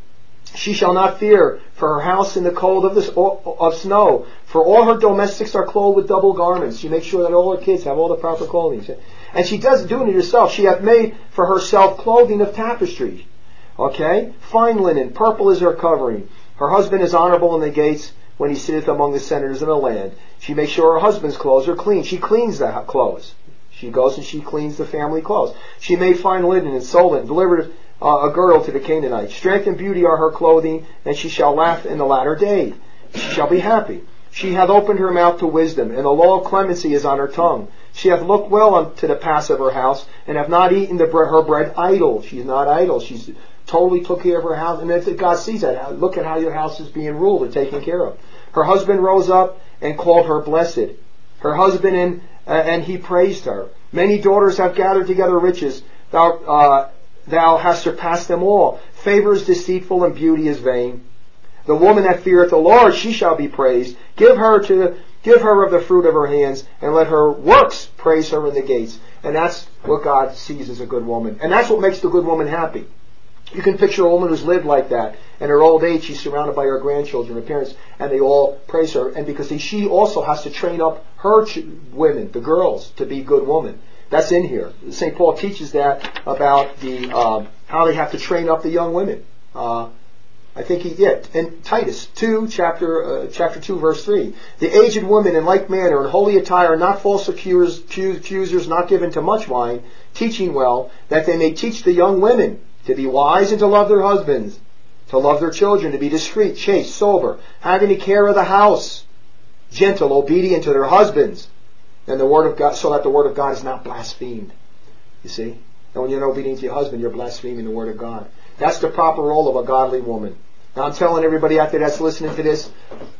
She shall not fear for her house in the cold of, this, of snow. For all her domestics are clothed with double garments. She makes sure that all her kids have all the proper clothing. And she doesn't do it herself. She hath made for herself clothing of tapestry. Okay? Fine linen. Purple is her covering. Her husband is honorable in the gates when he sitteth among the senators of the land. She makes sure her husband's clothes are clean. She cleans the clothes. She goes and she cleans the family clothes. She made fine linen and sold it and delivered uh, a girdle to the Canaanites. Strength and beauty are her clothing, and she shall laugh in the latter day. She shall be happy. She hath opened her mouth to wisdom, and the law of clemency is on her tongue. She hath looked well unto the pass of her house, and hath not eaten the bre- her bread idle. She's not idle. She's totally took care of her house, and if God sees that, look at how your house is being ruled or taken care of. Her husband rose up and called her blessed. Her husband and uh, and he praised her. Many daughters have gathered together riches. Thou uh, thou hast surpassed them all. Favor is deceitful and beauty is vain. The woman that feareth the Lord, she shall be praised. Give her to give her of the fruit of her hands, and let her works praise her in the gates. And that's what God sees as a good woman, and that's what makes the good woman happy. You can picture a woman who's lived like that. In her old age, she's surrounded by her grandchildren, her parents, and they all praise her. And because she also has to train up her ch- women, the girls, to be good women. That's in here. Saint Paul teaches that about the uh, how they have to train up the young women. Uh, I think he did. In Titus two, chapter uh, chapter two, verse three, the aged women in like manner, in holy attire, not false accusers, accusers, not given to much wine, teaching well, that they may teach the young women to be wise and to love their husbands, to love their children, to be discreet, chaste, sober, having a care of the house, gentle, obedient to their husbands, and the word of God, so that the word of God is not blasphemed. You see? And when you're not obedient to your husband, you're blaspheming the word of God. That's the proper role of a godly woman. Now I'm telling everybody out there that's listening to this,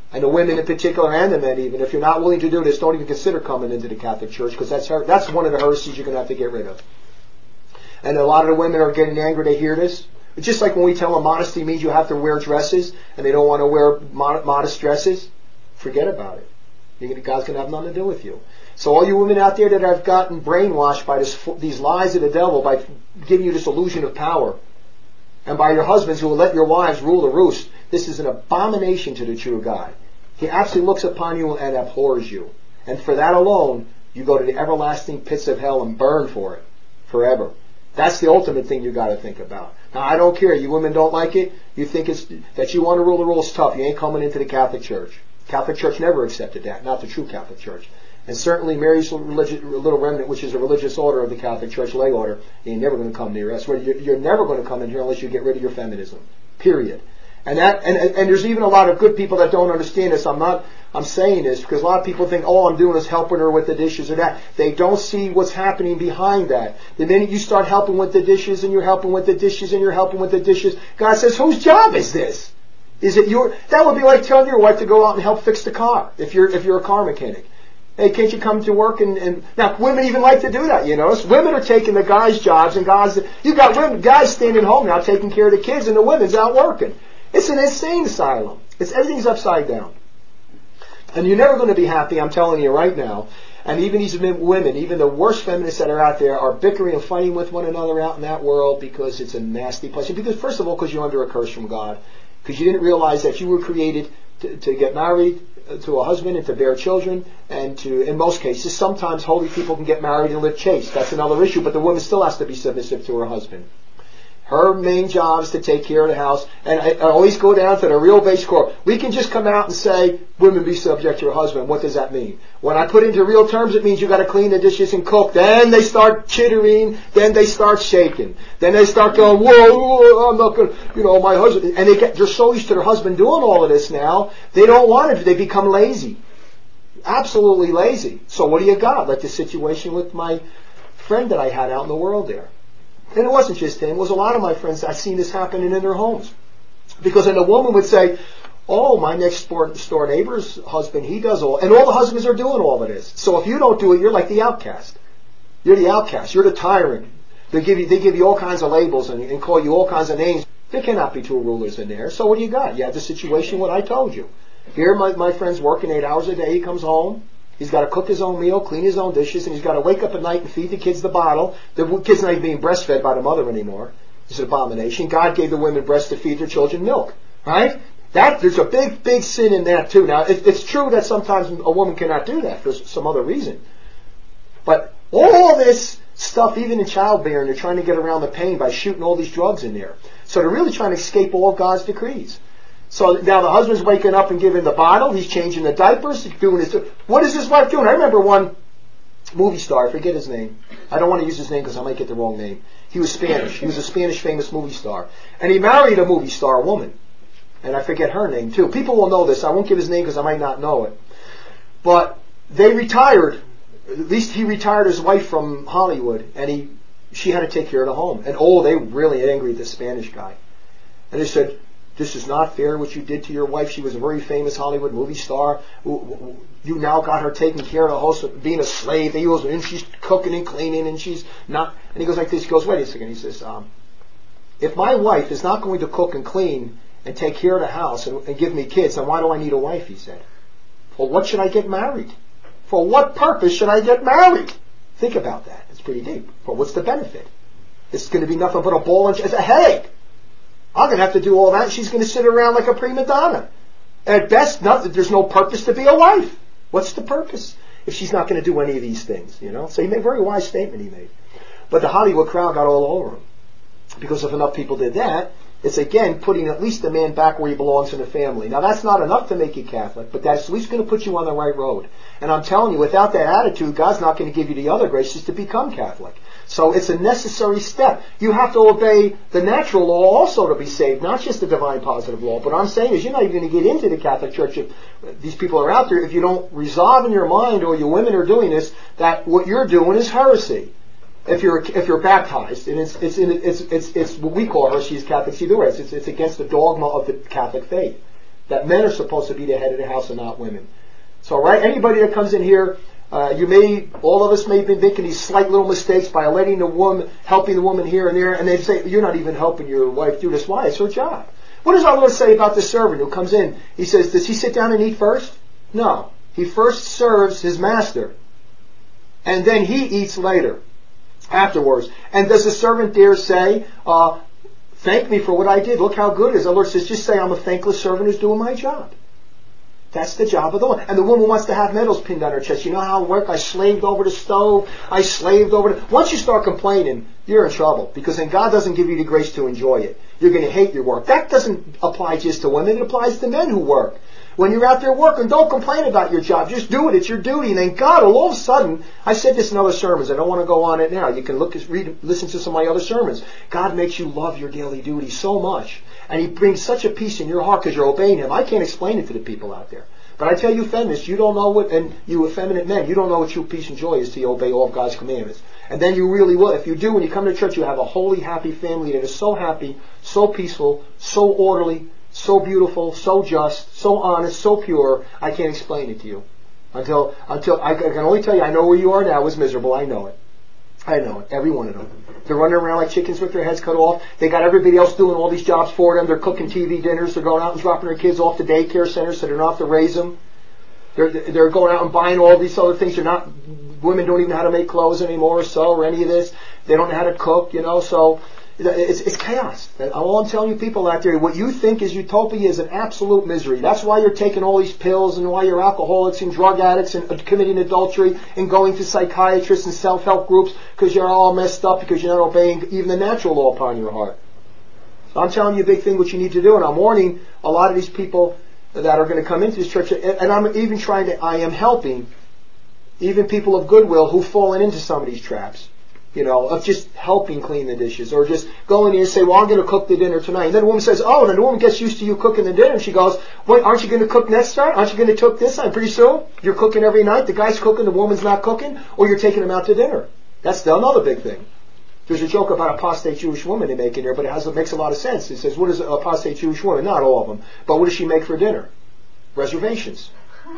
And the women in particular, and the men even, if you're not willing to do this, don't even consider coming into the Catholic Church, because that's her, that's one of the heresies you're going to have to get rid of. And a lot of the women are getting angry to hear this. It's just like when we tell them modesty means you have to wear dresses, and they don't want to wear mod- modest dresses. Forget about it. You're gonna, God's going to have nothing to do with you. So all you women out there that have gotten brainwashed by this, these lies of the devil, by giving you this illusion of power, and by your husbands who will let your wives rule the roost, this is an abomination to the true God. He absolutely looks upon you and abhors you. And for that alone, you go to the everlasting pits of hell and burn for it forever. That's the ultimate thing you got to think about. Now, I don't care. You women don't like it. You think it's that you want to rule the rules tough. You ain't coming into the Catholic Church. Catholic Church never accepted that. Not the true Catholic Church. And certainly Mary's religious, Little Remnant, which is a religious order of the Catholic Church, lay order, you're never going to come near us. You're never going to come in here unless you get rid of your feminism. Period. And that, and, and there's even a lot of good people that don't understand this. I'm not, I'm saying this because a lot of people think, all I'm doing is helping her with the dishes or that. They don't see what's happening behind that. The minute you start helping with the dishes and you're helping with the dishes and you're helping with the dishes, God says, whose job is this? Is it your, that would be like telling your wife to go out and help fix the car if you're, if you're a car mechanic. Hey, can't you come to work and, and now women even like to do that, you know. Women are taking the guys' jobs and guys, you got women, guys standing home now taking care of the kids and the women's out working. It's an insane asylum. It's everything's upside down. And you're never going to be happy, I'm telling you right now. And even these women, even the worst feminists that are out there are bickering and fighting with one another out in that world because it's a nasty place. Because first of all, because you're under a curse from God. Because you didn't realize that you were created to, to get married to a husband and to bear children, and to, in most cases, sometimes holy people can get married and live chaste. That's another issue, but the woman still has to be submissive to her husband. Her main job is to take care of the house, and I, I always go down to the real base core. We can just come out and say, women be subject to your husband. What does that mean? When I put it into real terms, it means you got to clean the dishes and cook. Then they start chittering. Then they start shaking. Then they start going, whoa, whoa I'm not going to, you know, my husband. And they get, they're so used to their husband doing all of this now, they don't want it. They become lazy. Absolutely lazy. So what do you got? Like the situation with my friend that I had out in the world there. And it wasn't just him. It was a lot of my friends. I've seen this happening in their homes. Because then a woman would say, oh, my next door neighbor's husband, he does all. And all the husbands are doing all of this. So if you don't do it, you're like the outcast. You're the outcast. You're the tyrant. They give you, they give you all kinds of labels and, and call you all kinds of names. There cannot be two rulers in there. So what do you got? You have the situation what I told you. Here my, my friend's working eight hours a day. He comes home. He's got to cook his own meal, clean his own dishes, and he's got to wake up at night and feed the kids the bottle. The kid's not even being breastfed by the mother anymore. It's an abomination. God gave the women breasts to feed their children milk. Right? That, there's a big, big sin in that too. Now, it, it's true that sometimes a woman cannot do that for some other reason. But all this stuff, even in childbearing, they're trying to get around the pain by shooting all these drugs in there. So they're really trying to escape all God's decrees. So now the husband's waking up and giving the bottle. He's changing the diapers. He's doing his. What is his wife doing? I remember one movie star. I forget his name. I don't want to use his name because I might get the wrong name. He was Spanish. He was a Spanish famous movie star. And he married a movie star woman. And I forget her name too. People will know this. I won't give his name because I might not know it. But they retired. At least he retired his wife from Hollywood. And he, she had to take care of the home. And oh, they were really angry at this Spanish guy. And they said, this is not fair what you did to your wife. She was a very famous Hollywood movie star. You now got her taking care of the house, being a slave. And she's cooking and cleaning and she's not. And he goes like this. He goes, wait a second. He says, um, if my wife is not going to cook and clean and take care of the house and, and give me kids, then why do I need a wife? He said. For what should I get married? For what purpose should I get married? Think about that. It's pretty deep. For what's the benefit? It's going to be nothing but a ball and it's a headache. I'm going to have to do all that. She's going to sit around like a prima donna. At best, nothing, there's no purpose to be a wife. What's the purpose if she's not going to do any of these things? You know. So he made a very wise statement. He made, but the Hollywood crowd got all over him because if enough people did that, it's again putting at least the man back where he belongs in the family. Now that's not enough to make you Catholic, but that's at least going to put you on the right road. And I'm telling you, without that attitude, God's not going to give you the other graces to become Catholic. So it's a necessary step. You have to obey the natural law also to be saved, not just the divine positive law. But what I'm saying is you're not even going to get into the Catholic Church if these people are out there if you don't resolve in your mind, or your women are doing this, that what you're doing is heresy. If you're if you're baptized, and it's it's in, it's it's it's what we call heresy is Catholics either way. It's it's against the dogma of the Catholic faith. That men are supposed to be the head of the house and not women. So, right, anybody that comes in here, uh, you may, all of us may have been making these slight little mistakes by letting the woman, helping the woman here and there, and they say, you're not even helping your wife do this. Why? It's her job. What does our Lord say about the servant who comes in? He says, does he sit down and eat first? No. He first serves his master. And then he eats later, afterwards. And does the servant dare say, uh, thank me for what I did. Look how good it is. The Lord says, just say I'm a thankless servant who's doing my job. That's the job of the woman. And the woman wants to have medals pinned on her chest. You know how I work? I slaved over the stove. I slaved over the... Once you start complaining, you're in trouble. Because then God doesn't give you the grace to enjoy it. You're going to hate your work. That doesn't apply just to women. It applies to men who work. When you're out there working, don't complain about your job. Just do it. It's your duty. And then God will all of a sudden... I said this in other sermons. I don't want to go on it now. You can look, read, listen to some of my other sermons. God makes you love your daily duty so much. And He brings such a peace in your heart because you're obeying Him. I can't explain it to the people out there. But I tell you feminists, you don't know what, and you effeminate men, you don't know what true peace and joy is till you obey all of God's commandments. And then you really will. If you do, when you come to church, you have a holy, happy family that is so happy, so peaceful, so orderly, so beautiful, so just, so honest, so pure, I can't explain it to you. Until, until, I can only tell you, I know where you are now is miserable, I know it. I know it, every one of them. They're running around like chickens with their heads cut off. They got everybody else doing all these jobs for them. They're cooking T V dinners. They're going out and dropping their kids off to daycare centers so they don't have to raise them. They're, they're going out and buying all these other things. They're not, women don't even know how to make clothes anymore or sew or any of this. They don't know how to cook, you know, so it's, it's chaos. All I'm telling you people out there, what you think is utopia is an absolute misery. That's why you're taking all these pills and why you're alcoholics and drug addicts and committing adultery and going to psychiatrists and self-help groups because you're all messed up because you're not obeying even the natural law upon your heart. So I'm telling you a big thing what you need to do, and I'm warning a lot of these people that are going to come into this church, and I'm even trying to, I am helping even people of goodwill who've fallen into some of these traps. You know, of just helping clean the dishes or just going in and say, well, I'm going to cook the dinner tonight. And then the woman says, oh, and then the woman gets used to you cooking the dinner and she goes, wait, aren't you going to cook next time? Aren't you going to cook this time? Pretty soon, you're cooking every night. The guy's cooking, the woman's not cooking, or you're taking them out to dinner. That's the, another big thing. There's a joke about apostate Jewish woman they make in there, but it, has, it makes a lot of sense. It says, what is an apostate Jewish woman? Not all of them. But what does she make for dinner? Reservations.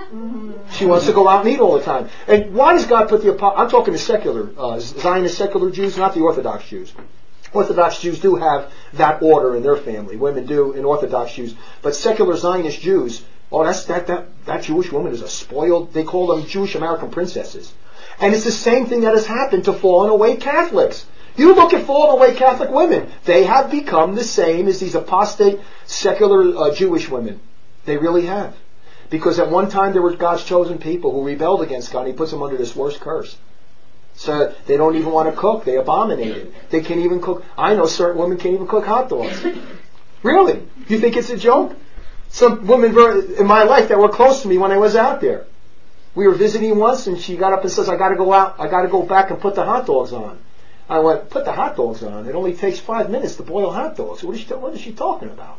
She wants to go out and eat all the time. And why does God put the... I'm talking to secular, uh, Zionist secular Jews, not the Orthodox Jews. Orthodox Jews do have that order in their family. Women do in Orthodox Jews. But secular Zionist Jews, oh, that's that, that, that Jewish woman is a spoiled... They call them Jewish American princesses. And it's the same thing that has happened to fallen away Catholics. You look at fallen away Catholic women. They have become the same as these apostate secular uh, Jewish women. They really have. Because at one time there were God's chosen people who rebelled against God. He puts them under this worst curse. So they don't even want to cook. They abominate it. They can't even cook. I know certain women can't even cook hot dogs. Really? You think it's a joke? Some women in my life that were close to me when I was out there. We were visiting once and she got up and says, I got to go out. I got to go back and put the hot dogs on. I went, put the hot dogs on. It only takes five minutes to boil hot dogs. What is she, what is she talking about?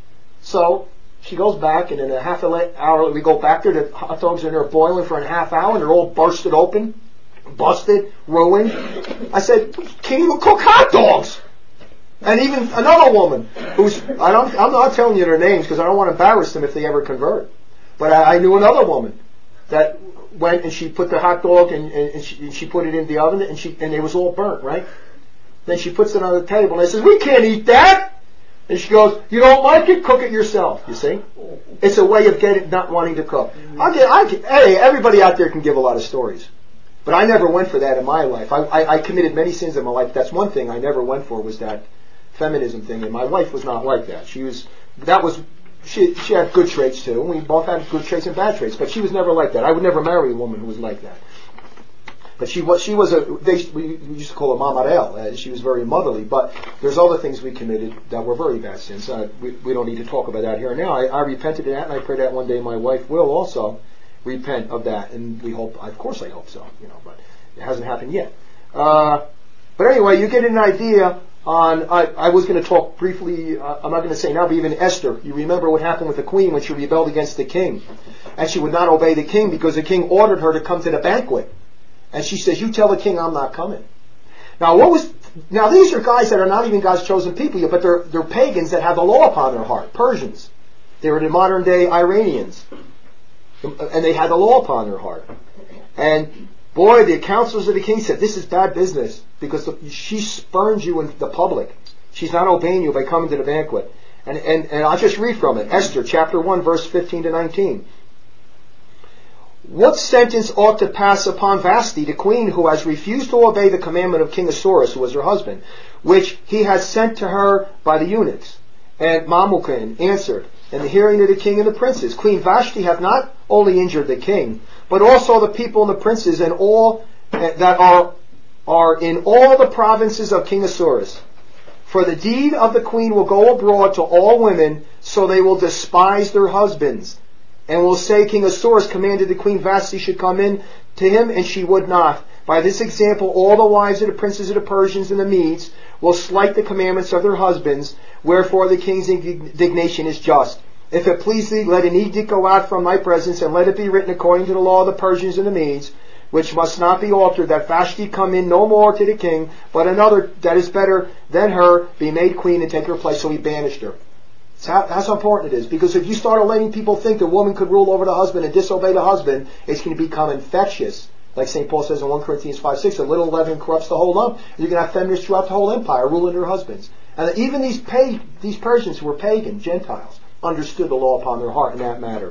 So... She goes back, and in a half hour, we go back there. The hot dogs are in there boiling for a half hour, and they're all bursted open, busted, ruined. I said, "Can you cook hot dogs?" And even another woman, who's I don't, I'm not telling you their names because I don't want to embarrass them if they ever convert. But I, I knew another woman that went and she put the hot dog and, and, and, she, and she put it in the oven, and she and it was all burnt, right? Then she puts it on the table, and I says, "We can't eat that." And she goes, you don't like it? Cook it yourself. You see? It's a way of getting, not wanting to cook. I'll get, I get, hey, everybody out there can give a lot of stories. But I never went for that in my life. I, I, I committed many sins in my life. That's one thing I never went for was that feminism thing. And my wife was not like that. She was, that was, she, she had good traits too. And we both had good traits and bad traits. But she was never like that. I would never marry a woman who was like that. But she was, she was a, they, we used to call her Mamarel. Uh, she was very motherly. But there's other things we committed that were very bad sins. Uh, we, we don't need to talk about that here and now. I, I repented of that, and I pray that one day my wife will also repent of that. And we hope, of course I hope so, you know, but it hasn't happened yet. Uh, but anyway, you get an idea on, I, I was going to talk briefly, uh, I'm not going to say now, but even Esther. You remember what happened with the queen when she rebelled against the king. And she would not obey the king because the king ordered her to come to the banquet. And she says, you tell the king I'm not coming. Now what was, now these are guys that are not even God's chosen people yet, but they're, they're pagans that have the law upon their heart, Persians. They were the modern day Iranians. And they had the law upon their heart. And boy, the counselors of the king said, this is bad business, because the, she spurns you in the public. She's not obeying you by coming to the banquet. And, and, and I'll just read from it. Esther chapter one, verse fifteen to nineteen. What sentence ought to pass upon Vashti, the queen, who has refused to obey the commandment of King Ahasuerus, who was her husband, which he has sent to her by the eunuchs? And Mamukin answered, in the hearing of the king and the princes, Queen Vashti hath not only injured the king, but also the people and the princes and all that are, are in all the provinces of King Ahasuerus. For the deed of the queen will go abroad to all women, so they will despise their husbands, and will say, King Ahasuerus commanded the queen Vashti should come in to him, and she would not. By this example, all the wives of the princes of the Persians and the Medes will slight the commandments of their husbands, wherefore the king's indignation is just. If it please thee, let an edict go out from thy presence, and let it be written according to the law of the Persians and the Medes, which must not be altered, that Vashti come in no more to the king, but another that is better than her be made queen and take her place. So he banished her. That's how, that's how important it is. Because if you start letting people think the woman could rule over the husband and disobey the husband, it's going to become infectious. Like Saint Paul says in First Corinthians five six, a little leaven corrupts the whole lump. You're going to have feminists throughout the whole empire ruling their husbands. And even these pa- these Persians who were pagan, Gentiles, understood the law upon their heart in that matter.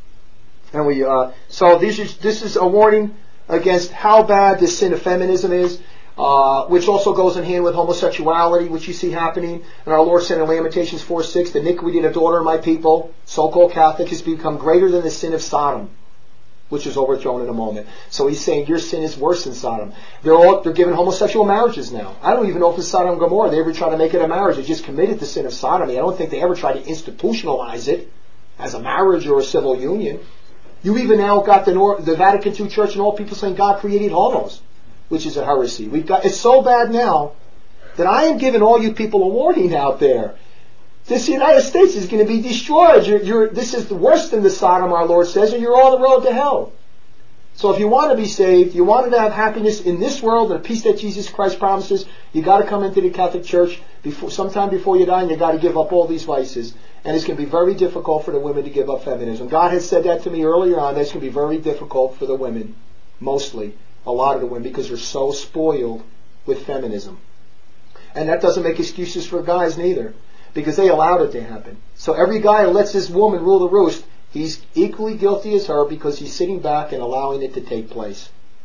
And we, uh, so this is, this is a warning against how bad this sin of feminism is, uh, which also goes in hand with homosexuality, which you see happening. And our Lord said in Lamentations four six, the iniquity of the daughter of my people, so-called Catholic, has become greater than the sin of Sodom, which is overthrown in a moment. So he's saying your sin is worse than Sodom. They're all, they're giving homosexual marriages now. I don't even know if it's Sodom and Gomorrah. They ever try to make it a marriage. They just committed the sin of sodomy. I don't think they ever try to institutionalize it as a marriage or a civil union. You even now got the, Nor- the Vatican two Church and all people saying God created homos, which is a heresy. We've got, it's so bad now that I am giving all you people a warning out there. This United States is going to be destroyed. You're, you're, this is worse than the Sodom, our Lord says, and you're on the road to hell. So if you want to be saved, you want to have happiness in this world and the peace that Jesus Christ promises, you got to come into the Catholic Church before, sometime before you die, and you got to give up all these vices. And it's going to be very difficult for the women to give up feminism. God had said that to me earlier on. That it's going to be very difficult for the women, mostly, a lot of the women, because they're so spoiled with feminism. And that doesn't make excuses for guys neither, because they allowed it to happen. So every guy who lets this woman rule the roost, he's equally guilty as her, because he's sitting back and allowing it to take place.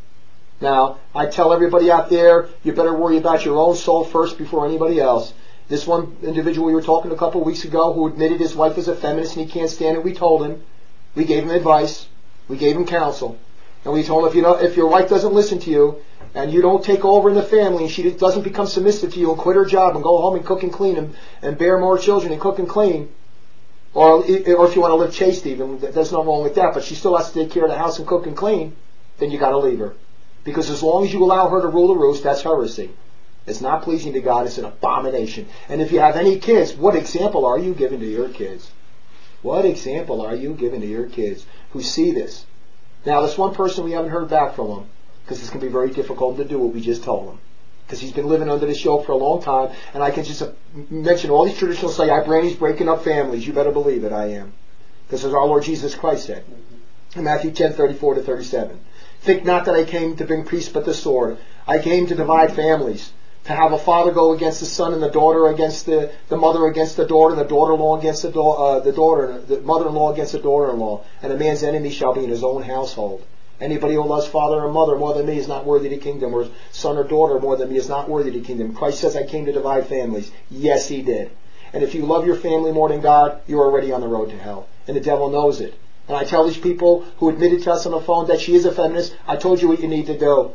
Now, I tell everybody out there, you better worry about your own soul first before anybody else. This one individual we were talking to a couple of weeks ago who admitted his wife is a feminist and he can't stand it, we told him. We gave him advice. We gave him counsel. And we told him, if you know, if your wife doesn't listen to you and you don't take over in the family and she doesn't become submissive to you and quit her job and go home and cook and clean and, and bear more children and cook and clean, or, or if you want to live chaste even, there's nothing wrong with that, but she still has to take care of the house and cook and clean, then you got to leave her. Because as long as you allow her to rule the roost, that's heresy. It's not pleasing to God. It's an abomination. And if you have any kids, what example are you giving to your kids? What example are you giving to your kids who see this? Now, this one person, we haven't heard back from him, because it's going to be very difficult to do what we just told him. Because he's been living under this yoke for a long time, and I can just mention all these traditional say, I Brandy's breaking up families. You better believe it, I am. Because as our Lord Jesus Christ said in Matthew ten, thirty-four to thirty-seven, think not that I came to bring peace but the sword. I came to divide families. To have a father go against the son and the daughter against the, the mother against the daughter, and the daughter-in-law against the, do, uh, the daughter, the mother-in-law against the daughter-in-law. And a man's enemy shall be in his own household. Anybody who loves father or mother more than me is not worthy of the kingdom, or son or daughter more than me is not worthy of the kingdom. Christ says I came to divide families. Yes, he did. And if you love your family more than God, you're already on the road to hell. And the devil knows it. And I tell these people who admitted to us on the phone that she is a feminist, I told you what you need to do.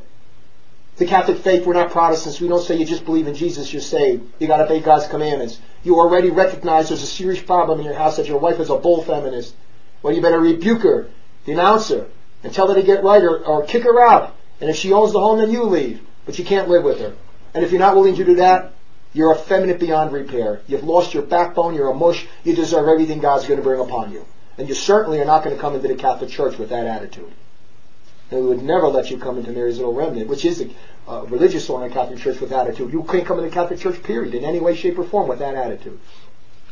The Catholic faith, we're not Protestants. We don't say you just believe in Jesus, you're saved. You got to obey God's commandments. You already recognize there's a serious problem in your house that your wife is a bull feminist. Well, you better rebuke her, denounce her, and tell her to get right, or, or kick her out. And if she owns the home, then you leave. But you can't live with her. And if you're not willing to do that, you're effeminate beyond repair. You've lost your backbone, you're a mush, you deserve everything God's going to bring upon you. And you certainly are not going to come into the Catholic Church with that attitude. And we would never let you come into Mary's Little Remnant, which is a uh, religious order in the Catholic Church with attitude. You can't come into the Catholic Church, period, in any way, shape, or form with that attitude.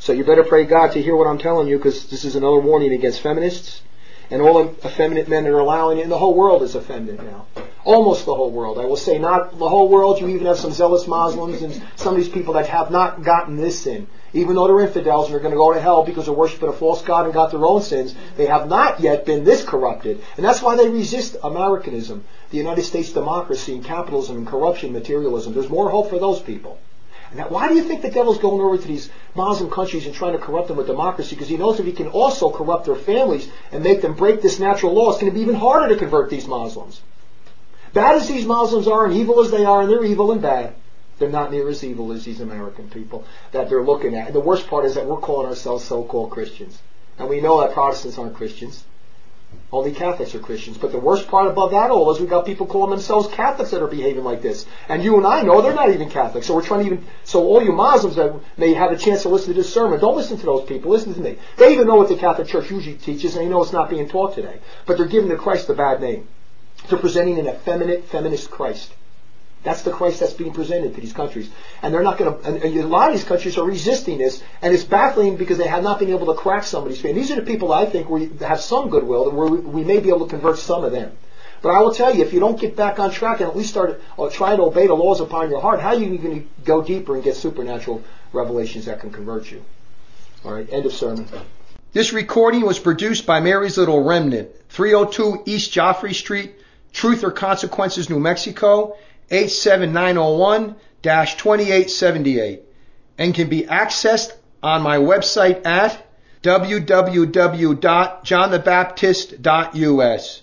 So you better pray God to hear what I'm telling you, because this is another warning against feminists and all effeminate men that are allowing it. And the whole world is effeminate now. Almost the whole world. I will say not the whole world. You even have some zealous Muslims and some of these people that have not gotten this sin. Even though they're infidels and are going to go to hell because they're worshiping a false god and got their own sins, they have not yet been this corrupted. And that's why they resist Americanism, the United States democracy and capitalism and corruption, materialism. There's more hope for those people. And now, why do you think the devil's going over to these Muslim countries and trying to corrupt them with democracy? Because he knows if he can also corrupt their families and make them break this natural law, it's going to be even harder to convert these Muslims. Bad as these Muslims are and evil as they are, and they're evil and bad, they're not near as evil as these American people that they're looking at. And the worst part is that we're calling ourselves so-called Christians. And we know that Protestants aren't Christians. Only Catholics are Christians. But the worst part above that all is we've got people calling themselves Catholics that are behaving like this. And you and I know they're not even Catholics. So we're trying to even, so all you Muslims that may have a chance to listen to this sermon, don't listen to those people. Listen to me. They even know what the Catholic Church usually teaches, and they know it's not being taught today. But they're giving the Christ a bad name. They're presenting an effeminate, feminist Christ. That's the Christ that's being presented to these countries. And they're not going to, and, and a lot of these countries are resisting this, and it's baffling because they have not been able to crack somebody's faith. And these are the people I think we have some goodwill, where we, we may be able to convert some of them. But I will tell you, if you don't get back on track and at least start or try to obey the laws upon your heart, how are you going to go deeper and get supernatural revelations that can convert you? All right, end of sermon. This recording was produced by Mary's Little Remnant, three oh two East Joffrey Street, Truth or Consequences, New Mexico, eight seven nine oh one dash twenty-eight seventy-eight, and can be accessed on my website at w w w dot john the baptist dot u s.